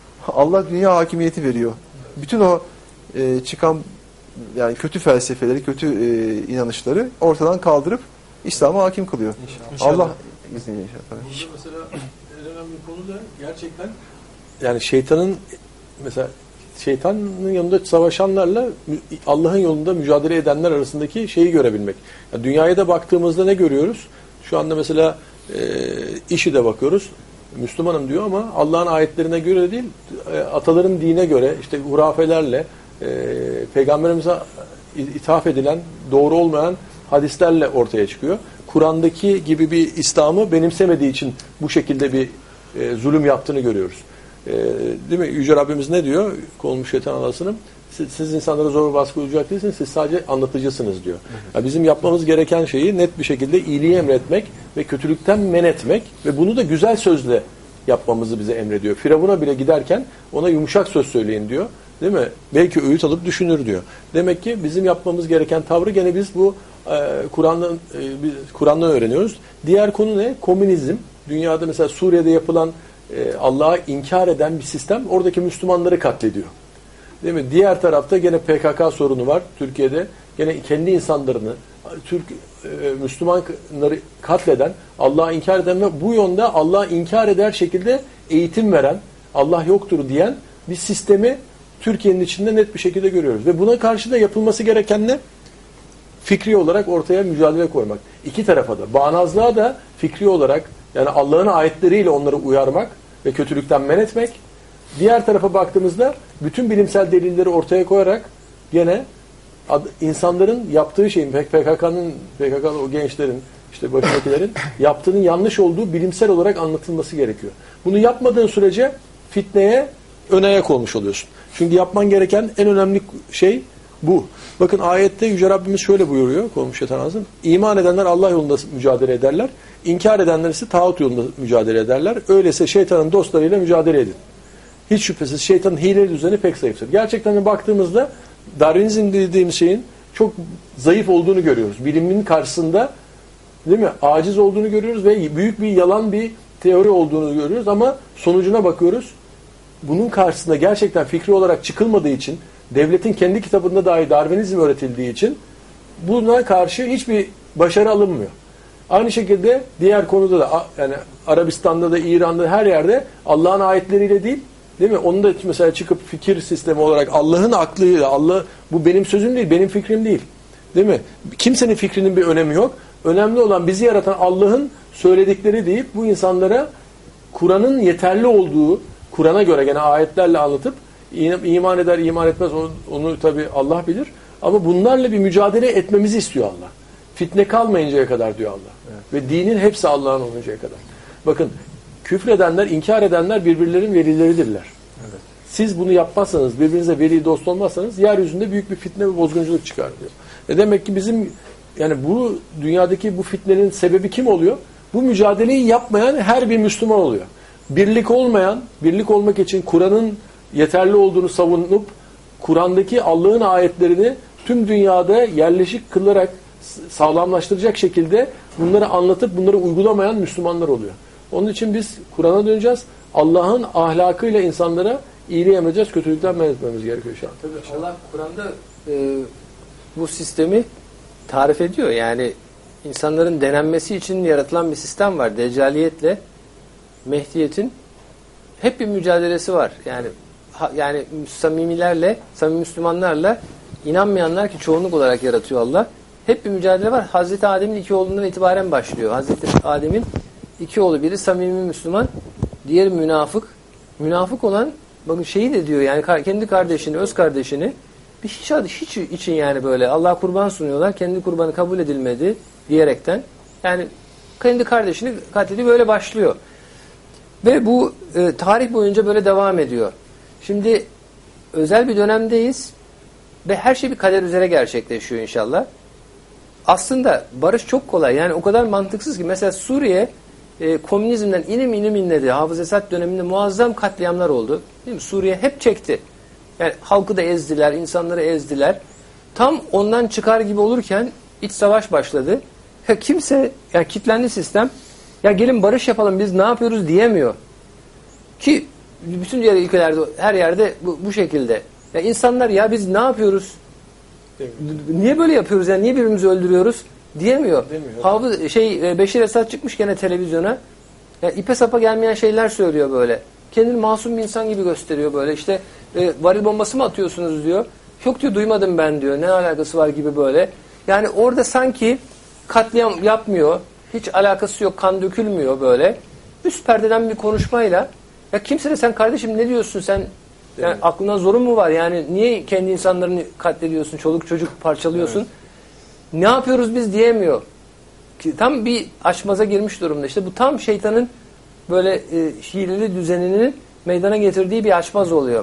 S2: Allah dünya hakimiyeti veriyor. Bütün o e, çıkan yani kötü felsefeleri, kötü e, inanışları ortadan kaldırıp İslam'a hakim kılıyor. İnşallah. Allah izniyle inşallah.
S1: Burada mesela en önemli konu da gerçekten yani şeytanın mesela şeytanın yanında savaşanlarla Allah'ın yolunda mücadele edenler arasındaki şeyi görebilmek. Yani dünyaya da baktığımızda ne görüyoruz? Şu anda mesela e, işi de bakıyoruz. Müslümanım diyor ama Allah'ın ayetlerine göre değil, ataların dine göre, işte hurafelerle, e, peygamberimize ithaf edilen, doğru olmayan hadislerle ortaya çıkıyor. Kur'an'daki gibi bir İslam'ı benimsemediği için bu şekilde bir e, zulüm yaptığını görüyoruz. E, değil mi? Yüce Rabbimiz ne diyor? Kovulmuş şeytan Allah'sının. Siz, siz insanlara zor baskı uygulayacak değilsiniz, siz sadece anlatıcısınız diyor. Yani bizim yapmamız gereken şeyi net bir şekilde iyiliği emretmek ve kötülükten men etmek ve bunu da güzel sözle yapmamızı bize emrediyor. Firavun'a bile giderken ona yumuşak söz söyleyin diyor. Değil mi? Belki öğüt alıp düşünür diyor. Demek ki bizim yapmamız gereken tavrı gene biz bu e, Kur'an'dan e, Kur'an'dan öğreniyoruz. Diğer konu ne? Komünizm. Dünyada mesela Suriye'de yapılan e, Allah'a inkar eden bir sistem oradaki Müslümanları katlediyor. Değil mi? Diğer tarafta gene P K K sorunu var Türkiye'de. Gene kendi insanlarını, Türk e, Müslümanları katleden, Allah'a inkar eden ve bu yönde Allah'a inkar eder şekilde eğitim veren, Allah yoktur diyen bir sistemi Türkiye'nin içinde net bir şekilde görüyoruz. Ve buna karşı da yapılması gereken ne? Fikri olarak ortaya mücadele koymak. İki tarafa da. Bağnazlığa da fikri olarak yani Allah'ın ayetleriyle onları uyarmak ve kötülükten men etmek. Diğer tarafa baktığımızda bütün bilimsel delilleri ortaya koyarak gene insanların yaptığı şeyin P K K'nın P K K'lı o gençlerin işte başındakilerin yaptığının yanlış olduğu bilimsel olarak anlatılması gerekiyor. Bunu yapmadığın sürece fitneye ön ayak olmuş oluyorsun. Çünkü yapman gereken en önemli şey bu. Bakın ayette Yüce Rabbimiz şöyle buyuruyor. Kovulmuş şeytan ağzın. İman edenler Allah yolunda mücadele ederler. İnkar edenler ise tağut yolunda mücadele ederler. Öyleyse şeytanın dostlarıyla mücadele edin. hiç şüphesiz şeytanın hileli düzeni pek zayıftır. Gerçekten de baktığımızda Darwinizm dediğimiz şeyin çok zayıf olduğunu görüyoruz. Bilimin karşısında, değil mi, aciz olduğunu görüyoruz ve büyük bir yalan bir teori olduğunu görüyoruz ama sonucuna bakıyoruz. Bunun karşısında gerçekten fikri olarak çıkılmadığı için, devletin kendi kitabında dahi Darwinizm öğretildiği için buna karşı hiçbir başarı alınmıyor. Aynı şekilde diğer konuda da, yani Arabistan'da da, İran'da, her yerde Allah'ın ayetleriyle değil, değil mi? Onu da mesela çıkıp fikir sistemi olarak Allah'ın aklıyla, Allah, bu benim sözüm değil, benim fikrim değil. Değil mi? Kimsenin fikrinin bir önemi yok. Önemli olan bizi yaratan Allah'ın söyledikleri deyip bu insanlara Kur'an'ın yeterli olduğu, Kur'an'a göre gene ayetlerle anlatıp iman eder, iman etmez, onu, onu tabii Allah bilir. Ama bunlarla bir mücadele etmemizi istiyor Allah. Fitne kalmayıncaya kadar diyor Allah. Evet. Ve dinin hepsi Allah'ın oluncaya kadar. Bakın, küfredenler, inkar edenler birbirlerinin velileridirler. Evet. Siz bunu yapmazsanız, birbirinize veli dost olmazsanız yeryüzünde büyük bir fitne ve bozgunculuk çıkar diyor. E demek ki bizim, yani bu dünyadaki bu fitnenin sebebi kim oluyor? Bu mücadeleyi yapmayan her bir Müslüman oluyor. Birlik olmayan, birlik olmak için Kur'an'ın yeterli olduğunu savunup Kur'an'daki Allah'ın ayetlerini tüm dünyada yerleşik kılarak sağlamlaştıracak şekilde bunları anlatıp bunları uygulamayan Müslümanlar oluyor. Onun için biz Kur'an'a döneceğiz. Allah'ın ahlakıyla insanlara iyiliği emredeceğiz, kötülükten men etmemiz gerekiyor şu an.
S4: Tabii Allah Kur'an'da e, bu sistemi tarif ediyor. Yani insanların denenmesi için yaratılan bir sistem var. Deccaliyetle Mehdiyet'in hep bir mücadelesi var. Yani ha, yani samimilerle, samimi Müslümanlarla inanmayanlar, ki çoğunluk olarak yaratıyor Allah. Hep bir mücadele var. Hazreti Adem'in iki oğlundan itibaren başlıyor. Hazreti Adem'in iki oğlu, biri samimi Müslüman, diğeri münafık. Münafık olan, bakın şeyi de diyor, yani kendi kardeşini, öz kardeşini bir hiç, hiç için yani böyle Allah kurban sunuyorlar. Kendi kurbanı kabul edilmedi diyerekten. Yani kendi kardeşini katlediyor, böyle başlıyor. Ve bu e, tarih boyunca böyle devam ediyor. Şimdi özel bir dönemdeyiz ve her şey bir kader üzere gerçekleşiyor inşallah. Aslında barış çok kolay. Yani o kadar mantıksız ki. Mesela Suriye e, komünizmden inim inim inledi. Hafız Esad döneminde muazzam katliamlar oldu. Değil mi? Suriye hep çekti. Yani halkı da ezdiler, insanları ezdiler. Tam ondan çıkar gibi olurken iç savaş başladı. Ya kimse, yani kitlendi sistem. Ya gelin barış yapalım, biz ne yapıyoruz diyemiyor. Ki bütün diğer ülkelerde, her yerde bu, bu şekilde. Ya insanlar, ya biz ne yapıyoruz? Niye böyle yapıyoruz? Yani niye birbirimizi öldürüyoruz? Diyemiyor. Hafız, şey, Beşir Esad çıkmış gene televizyona. Yani ipe sapa gelmeyen şeyler söylüyor böyle. Kendini masum bir insan gibi gösteriyor böyle. İşte e, varil bombası mı atıyorsunuz diyor. Yok diyor, duymadım ben diyor. Ne alakası var gibi böyle. Yani orada sanki katliam yapmıyor. Hiç alakası yok. Kan dökülmüyor böyle. Üst perdeden bir konuşmayla, ya kimse de sen kardeşim ne diyorsun sen? Yani aklına zorun mu var? Yani niye kendi insanlarını katlediyorsun? Çoluk çocuk parçalıyorsun? Evet. Ne yapıyoruz biz diyemiyor. Tam bir açmaza girmiş durumda. İşte bu tam şeytanın böyle e, hileli düzeninin meydana getirdiği bir açmaz oluyor.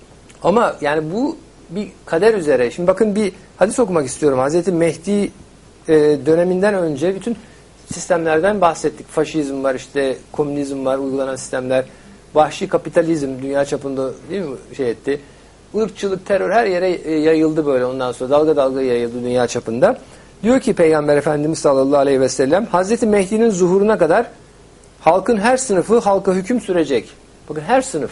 S4: Ama yani bu bir kader üzere. Şimdi bakın, bir hadis okumak istiyorum. Hazreti Mehdi e, döneminden önce bütün sistemlerden bahsettik. Faşizm var, işte komünizm var, uygulanan sistemler. Vahşi kapitalizm dünya çapında, değil mi, şey etti. Irkçılık, terör her yere yayıldı böyle ondan sonra. Dalga dalga yayıldı dünya çapında. Diyor ki Peygamber Efendimiz sallallahu aleyhi ve sellem, Hazreti Mehdi'nin zuhuruna kadar halkın her sınıfı halka hüküm sürecek. Bakın, her sınıf.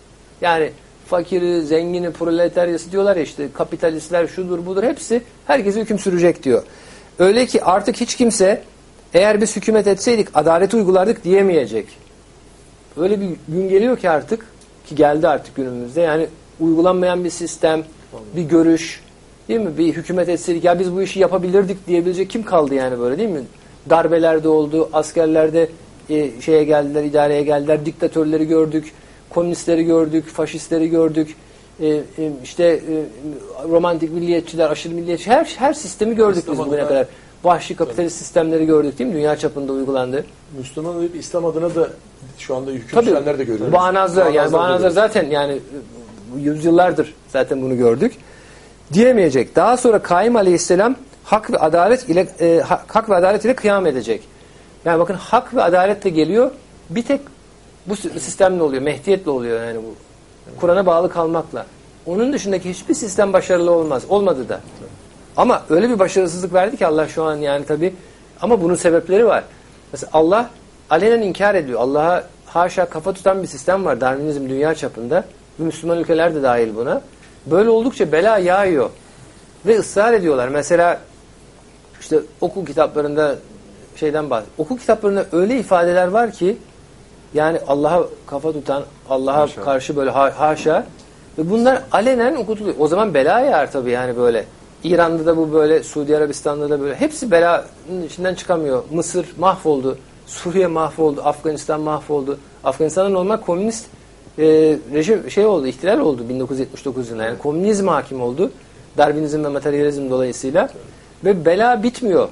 S4: Yani fakiri, zengini, proletaryası diyorlar ya, işte kapitalistler, şudur budur, hepsi herkese hüküm sürecek diyor. Öyle ki artık hiç kimse eğer biz hükümet etseydik adalet uygulardık diyemeyecek. Öyle bir gün geliyor ki artık, ki geldi artık günümüzde, yani uygulanmayan bir sistem, bir görüş, değil mi? Bir hükümet etseydik ya biz bu işi yapabilirdik diyebilecek kim kaldı yani, böyle değil mi? Darbelerde oldu, askerlerde e, şeye geldiler, idareye geldiler, diktatörleri gördük, komünistleri gördük, faşistleri gördük, e, e, işte e, romantik milliyetçiler, aşırı milliyetçi, her her sistemi gördük biz bugüne kadar. Vahşi kapitalist sistemleri gördük, değil mi? Dünya çapında uygulandı.
S1: Müslüman olup İslam adına da şu anda hüküm sürenler de görüyoruz.
S4: Bağnazlar, yani bağnazlar zaten yani yüzyıllardır zaten bunu gördük. Diyemeyecek. Daha sonra Kaim Aleyhisselam hak ve adalet ile e, hak ve adalet ile kıyam edecek. Yani bakın, hak ve adaletle geliyor. Bir tek bu sistemle oluyor, Mehdiyetle oluyor yani bu. Kur'an'a bağlı kalmakla. Onun dışındaki hiçbir sistem başarılı olmaz. Olmadı da. Ama öyle bir başarısızlık verdi ki Allah şu an yani tabii. Ama bunun sebepleri var. Mesela Allah alenen inkar ediyor. Allah'a haşa kafa tutan bir sistem var. Darwinizm dünya çapında. Müslüman ülkeler de dahil buna. Böyle oldukça bela yağıyor. Ve ısrar ediyorlar. Mesela işte okul kitaplarında şeyden bahsediyor. Okul kitaplarında öyle ifadeler var ki yani Allah'a kafa tutan, Allah'a karşı böyle ha haşa ve bunlar alenen okutuluyor. O zaman bela yağar tabii yani böyle. İran'da da bu böyle, Suudi Arabistan'da da böyle. Hepsi belanın içinden çıkamıyor. Mısır mahvoldu, Suriye mahvoldu, Afganistan mahvoldu. Afganistan'da normal komünist e, rejim şey oldu, ihtilal oldu bin dokuz yüz yetmiş dokuz yılında. Yani komünizm hakim oldu. Darwinizm ve materyalizm dolayısıyla. Ve bela bitmiyor.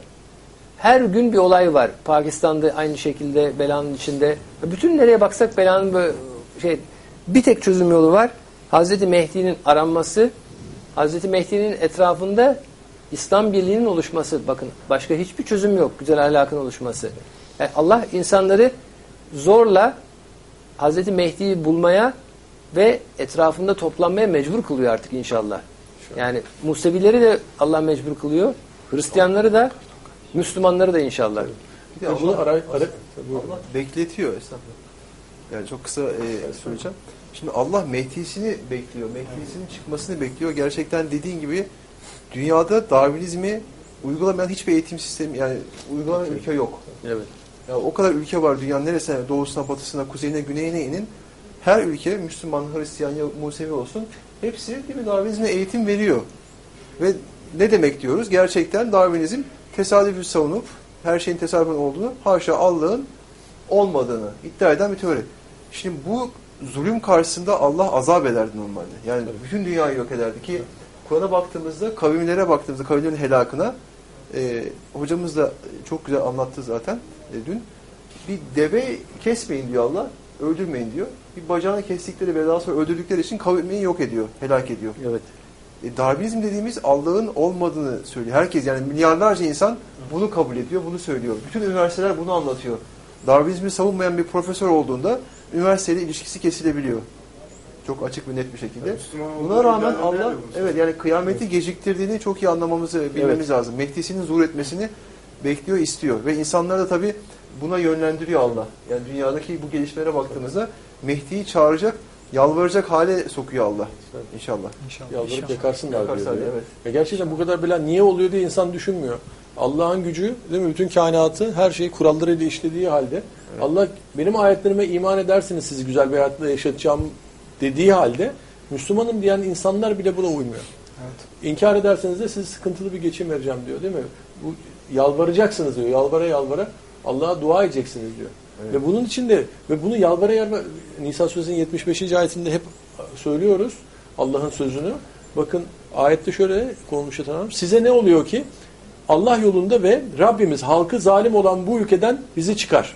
S4: Her gün bir olay var. Pakistan'da aynı şekilde belanın içinde. Bütün nereye baksak belanın böyle şey, bir tek çözüm yolu var. Hazreti Mehdi'nin aranması, Hazreti Mehdi'nin etrafında İslam birliğinin oluşması. Bakın başka hiçbir çözüm yok. Güzel ahlakın oluşması. Yani Allah insanları zorla Hazreti Mehdi'yi bulmaya ve etrafında toplanmaya mecbur kılıyor artık inşallah. Yani Musevileri de Allah mecbur kılıyor. Hristiyanları da, Müslümanları da inşallah.
S2: Bir de Allah, ara, ara, Allah bekletiyor estağfurullah. Yani çok kısa e, söyleyeceğim. Şimdi Allah Mehdi'sini bekliyor. Mehdi'sinin çıkmasını bekliyor. Gerçekten dediğin gibi dünyada Darwinizmi uygulamayan hiçbir eğitim sistemi, yani uygulamayan ülke yok.
S1: Evet.
S2: Yani o kadar ülke var dünyanın neresine, doğusuna, batısına, kuzeyine, güneyine inin. Her ülke Müslüman, Hristiyan ya Musevi olsun hepsi değil mi, Darwinizm'e eğitim veriyor. Ve ne demek diyoruz? Gerçekten Darwinizm tesadüfü savunup her şeyin tesadüfen olduğunu, haşa Allah'ın olmadığını iddia eden bir teori. Şimdi bu zulüm karşısında Allah azap ederdi normalde. Yani evet. Bütün dünyayı yok ederdi ki Kur'an'a baktığımızda, kavimlere baktığımızda, kavimlerin helakına e, hocamız da çok güzel anlattı zaten e, dün. Bir deve kesmeyin diyor Allah, öldürmeyin diyor. Bir bacağını kestikleri ve daha sonra öldürdükleri için kavimini yok ediyor, helak ediyor.
S1: Evet.
S2: E, Darwinizm dediğimiz Allah'ın olmadığını söylüyor. Herkes, yani milyarlarca insan bunu kabul ediyor, bunu söylüyor. Bütün üniversiteler bunu anlatıyor. Darwinizmi savunmayan bir profesör olduğunda üniversiteyle ilişkisi kesilebiliyor. Çok açık ve net bir şekilde. Yani buna rağmen Allah, evet yani kıyameti evet. geciktirdiğini çok iyi anlamamızı bilmemiz evet. lazım. Mehdi'sinin zuhur etmesini bekliyor, istiyor. Ve insanlar da tabii buna yönlendiriyor Allah. Yani dünyadaki bu gelişmelere baktığımızda Mehdi'yi çağıracak, yalvaracak hale sokuyor Allah. İnşallah.
S1: İnşallah. Yalvarıp yakarsınlar diyor.
S2: Yakarsın, evet.
S1: Ya gerçekten bu kadar bela niye oluyor diye insan düşünmüyor. Allah'ın gücü, değil mi? Bütün kainatı, her şeyi kurallarıyla işlediği halde evet. Allah benim ayetlerime iman edersiniz, sizi güzel bir hayatla yaşatacağım dediği halde Müslümanım diyen insanlar bile buna uymuyor. Evet. İnkar ederseniz de size sıkıntılı bir geçim vereceğim diyor, değil mi? Bu yalvaracaksınız diyor. Yalvara yalvara Allah'a dua edeceksiniz diyor. Evet. Ve bunun için de ve bunu yalvara yalvara Nisa Suresi'nin yetmiş beşinci ayetinde hep söylüyoruz Allah'ın sözünü. Bakın ayette şöyle konuşuyor, tamam. Size ne oluyor ki? Allah yolunda ve Rabbimiz halkı zalim olan bu ülkeden bizi çıkar.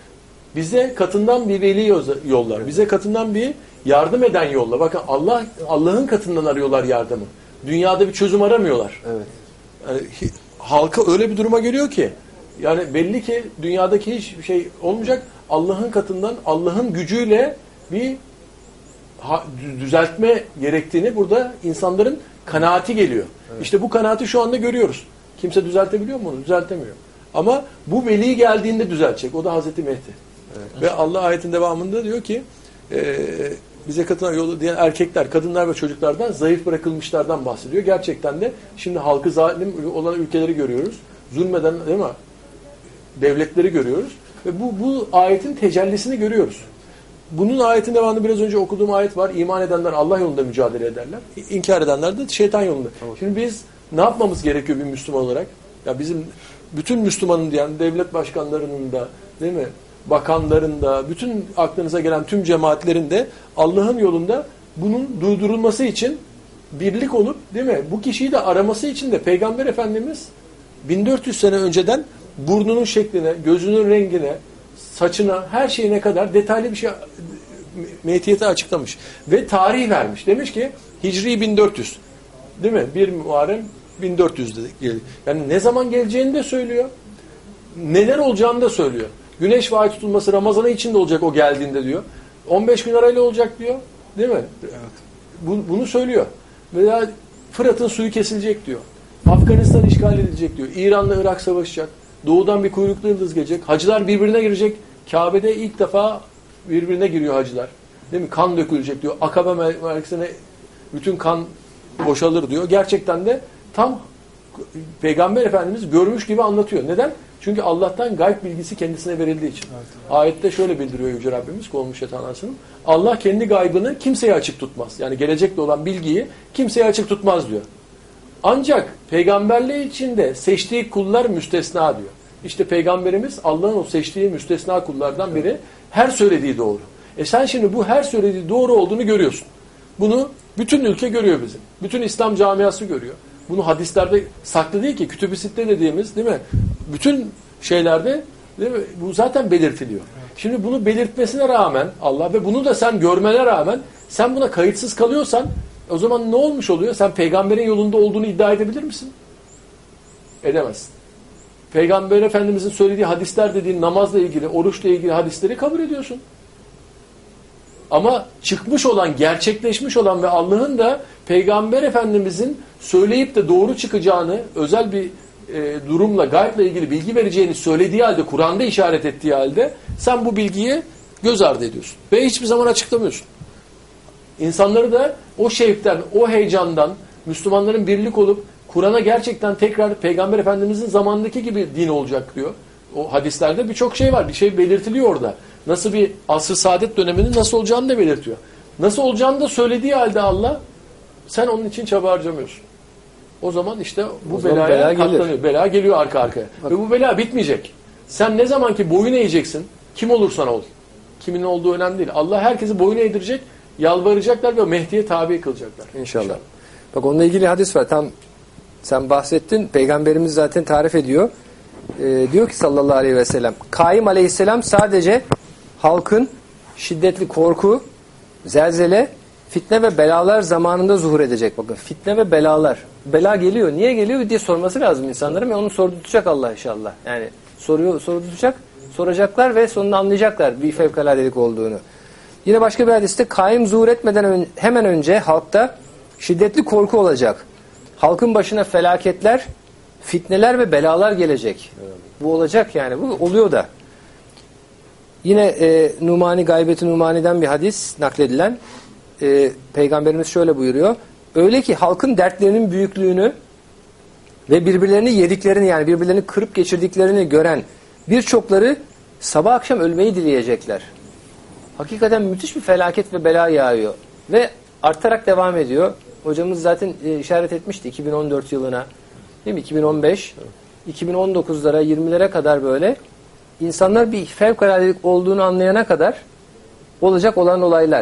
S1: Bize katından bir veli yollar. Bize katından bir yardım eden yolla. Bakın Allah Allah'ın katından arıyorlar yardımı. Dünyada bir çözüm aramıyorlar.
S2: Evet.
S1: Yani, halka öyle bir duruma geliyor ki yani belli ki dünyadaki hiçbir şey olmayacak. Allah'ın katından, Allah'ın gücüyle bir düzeltme gerektiğini burada insanların kanaati geliyor. Evet. İşte bu kanaati şu anda görüyoruz. Kimse düzeltebiliyor mu onu? Düzeltemiyor. Ama bu veli geldiğinde düzeltecek. O da Hazreti Mehdi. Evet. Ve Allah ayetin devamında diyor ki e, bize katılan yolu diyen erkekler, kadınlar ve çocuklardan, zayıf bırakılmışlardan bahsediyor. Gerçekten de şimdi halkı zalim olan ülkeleri görüyoruz. Zulmeden, değil mi? Devletleri görüyoruz. Ve bu, bu ayetin tecellisini görüyoruz. Bunun ayetin devamında biraz önce okuduğum ayet var. İman edenler Allah yolunda mücadele ederler. İnkar edenler de şeytan yolunda. Evet. Şimdi biz ne yapmamız gerekiyor bir Müslüman olarak? Ya bizim bütün Müslümanın diyen devlet başkanlarının da, değil mi? Bakanların da, bütün aklınıza gelen tüm cemaatlerin de Allah'ın yolunda bunun durdurulması için birlik olup, değil mi? Bu kişiyi de araması için de Peygamber Efendimiz bin dört yüz sene önceden burnunun şekline, gözünün rengine, saçına, her şeyine kadar detaylı bir şey Mehdiyete açıklamış. Ve tarih vermiş. Demiş ki Hicri bin dört yüz. Değil mi? bir Muharrem bin dört yüz'de geliyor. Yani ne zaman geleceğini de söylüyor. Neler olacağını da söylüyor. Güneş ve ay tutulması Ramazan'ı içinde olacak o geldiğinde diyor. on beş gün arayla olacak diyor. Değil mi?
S3: Evet.
S1: Bu, bunu söylüyor. Veya Fırat'ın suyu kesilecek diyor. Afganistan işgal edilecek diyor. İran'la Irak savaşacak. Doğudan bir kuyruklu yıldız gelecek. Hacılar birbirine girecek. Kabe'de ilk defa birbirine giriyor hacılar. Değil mi? Kan dökülecek diyor. Akabe merkezine bütün kan boşalır diyor. Gerçekten de tam Peygamber Efendimiz görmüş gibi anlatıyor. Neden? Çünkü Allah'tan gayb bilgisi kendisine verildiği için. Evet, evet. Ayette şöyle bildiriyor Yüce Rabbimiz, kovulmuş şeytan anasının. Allah kendi gaybını kimseye açık tutmaz. Yani gelecekte olan bilgiyi kimseye açık tutmaz diyor. Ancak peygamberliği içinde seçtiği kullar müstesna diyor. İşte Peygamberimiz Allah'ın o seçtiği müstesna kullardan biri. Her söylediği doğru. E sen şimdi bu her söylediği doğru olduğunu görüyorsun. Bunu bütün ülke görüyor bizim. Bütün İslam camiası görüyor. Bunu hadislerde saklı değil ki. Kütüb-i Sitte dediğimiz, değil mi? Bütün şeylerde, değil mi? Bu zaten belirtiliyor. Evet. Şimdi bunu belirtmesine rağmen Allah ve bunu da sen görmene rağmen sen buna kayıtsız kalıyorsan o zaman ne olmuş oluyor? Sen peygamberin yolunda olduğunu iddia edebilir misin? Edemezsin. Peygamber Efendimizin söylediği hadisler dediğin namazla ilgili, oruçla ilgili hadisleri kabul ediyorsun. Ama çıkmış olan, gerçekleşmiş olan ve Allah'ın da Peygamber Efendimizin söyleyip de doğru çıkacağını, özel bir e, durumla, gayble ilgili bilgi vereceğini söylediği halde, Kur'an'da işaret ettiği halde sen bu bilgiyi göz ardı ediyorsun. Ve hiçbir zaman açıklamıyorsun. İnsanları da o şevkten, o heyecandan, Müslümanların birlik olup Kur'an'a gerçekten tekrar Peygamber Efendimizin zamandaki gibi din olacak diyor. O hadislerde birçok şey var. Bir şey belirtiliyor orada. Nasıl bir asr-ı saadet döneminin nasıl olacağını da belirtiyor. Nasıl olacağını da söylediği halde Allah, sen onun için çaba harcamıyorsun. O zaman işte bu belaya bela katlanıyor. Bela geliyor arka arkaya. Bak. Ve bu bela bitmeyecek. Sen ne zaman ki boyun eğeceksin, kim olursan ol. Kimin olduğu önemli değil. Allah herkesi boyun eğdirecek, yalvaracaklar ve Mehdi'ye tabi kılacaklar.
S4: İnşallah. İnşallah. Bak onunla ilgili hadis var. Tam sen bahsettin. Peygamberimiz zaten tarif ediyor. Ee, diyor ki sallallahu aleyhi ve sellem, Kaim aleyhisselam sadece halkın şiddetli korku, zelzele, fitne ve belalar zamanında zuhur edecek. Bakın fitne ve belalar. Bela geliyor. Niye geliyor diye sorması lazım insanların ve onu sordurtacak Allah inşallah. Yani soruyor, sordurtacak, soracaklar ve sonunda anlayacaklar bir fevkaladelik olduğunu. Yine başka bir hadiste kaim zuhur etmeden ön, hemen önce halkta şiddetli korku olacak. Halkın başına felaketler, fitneler ve belalar gelecek. Evet. Bu olacak yani. Bu oluyor da. Yine e, Numani, Gaybet-i Numani'den bir hadis nakledilen. E, Peygamberimiz şöyle buyuruyor. Öyle ki halkın dertlerinin büyüklüğünü ve birbirlerini yediklerini, yani birbirlerini kırıp geçirdiklerini gören birçokları sabah akşam ölmeyi dileyecekler. Hakikaten müthiş bir felaket ve bela yağıyor. Ve artarak devam ediyor. Hocamız zaten e, işaret etmişti iki bin on dört yılına. Değil mi? iki bin on beş, iki bin on dokuzlara, yirmilere kadar böyle insanlar bir fevkaladelik olduğunu anlayana kadar olacak olan olaylar.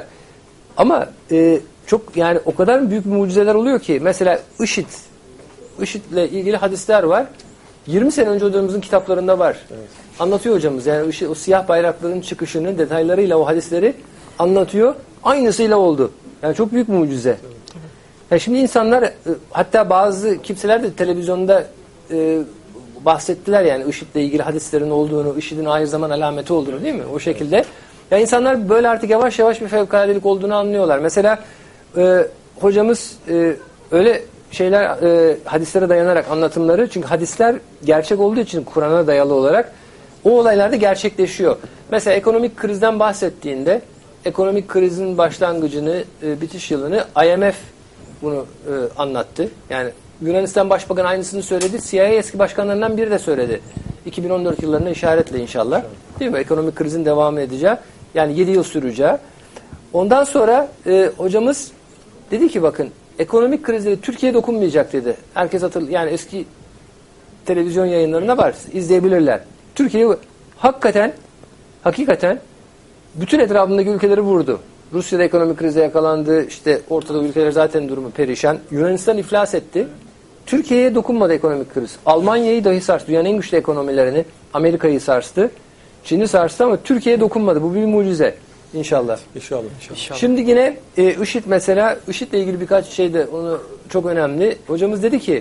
S4: Ama e, çok yani o kadar büyük mucizeler oluyor ki mesela IŞİD, IŞİD'le ilgili hadisler var. yirmi sene önce hocamızın kitaplarında var. Evet. Anlatıyor hocamız. Yani IŞİD, o siyah bayrakların çıkışını detaylarıyla o hadisleri anlatıyor. Aynısıyla oldu. Yani çok büyük mucize. Evet. Yani şimdi insanlar, hatta bazı kimseler de televizyonda e, bahsettiler yani IŞİD'le ilgili hadislerin olduğunu, IŞİD'in ahir zaman alameti olduğunu, değil mi? O şekilde. Evet. Yani insanlar böyle artık yavaş yavaş bir fevkaladelik olduğunu anlıyorlar. Mesela e, hocamız e, öyle şeyler, e, hadislere dayanarak anlatımları, çünkü hadisler gerçek olduğu için Kur'an'a dayalı olarak o olaylar da gerçekleşiyor. Mesela ekonomik krizden bahsettiğinde, ekonomik krizin başlangıcını, e, bitiş yılını I M F bunu e, anlattı. Yani Yunanistan Başbakanı aynısını söyledi. C I A eski başkanlarından biri de söyledi. iki bin on dört yıllarına işaretle inşallah. Değil mi? Ekonomik krizin devam edeceği. Yani yedi yıl süreceği. Ondan sonra e, hocamız dedi ki bakın ekonomik krizleri Türkiye dokunmayacak dedi. Herkes hatırlıyor. Yani eski televizyon yayınlarında var. İzleyebilirler. Türkiye hakikaten hakikaten bütün etrafındaki ülkeleri vurdu. Rusya'da ekonomik krize yakalandı. İşte Ortadoğu ülkeler zaten durumu perişan. Yunanistan iflas etti. Türkiye'ye dokunmadı ekonomik kriz. Almanya'yı dahi sarstı. Dünyanın en güçlü ekonomilerini. Amerika'yı sarstı. Çin'i sarstı ama Türkiye'ye dokunmadı. Bu bir mucize. İnşallah.
S1: İnşallah. İnşallah.
S4: Şimdi yine e, IŞİD mesela, IŞİD'le ilgili birkaç şey de onu çok önemli. Hocamız dedi ki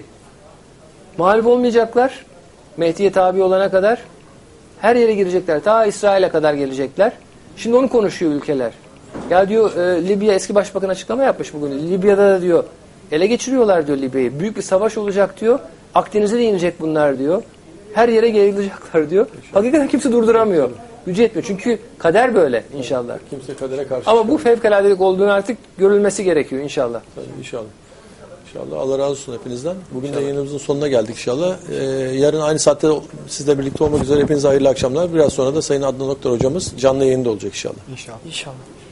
S4: mağlup olmayacaklar. Mehdi'ye tabi olana kadar her yere girecekler. Ta İsrail'e kadar gelecekler. Şimdi onu konuşuyor ülkeler. Ya diyor e, Libya eski başbakan açıklama yapmış bugün. Libya'da da diyor ele geçiriyorlar diyor Libya'yı. Büyük bir savaş olacak diyor. Akdeniz'e de inecek bunlar diyor. Her yere yayılacaklar diyor. Hakikaten kimse durduramıyor. Gücü yetmiyor. Çünkü kader böyle inşallah.
S1: Kimse kadere karşı
S4: Ama bu
S1: çıkamıyor.
S4: fevkaladelik olduğunu artık görülmesi gerekiyor inşallah.
S1: Tabii, İnşallah. İnşallah. Allah razı olsun hepinizden. Bugün de yayınımızın sonuna geldik inşallah. Ee, yarın aynı saatte sizle birlikte olmak üzere hepinize hayırlı akşamlar. Biraz sonra da Sayın Adnan Oktar hocamız canlı yayında olacak inşallah.
S3: İnşallah.
S6: İnşallah.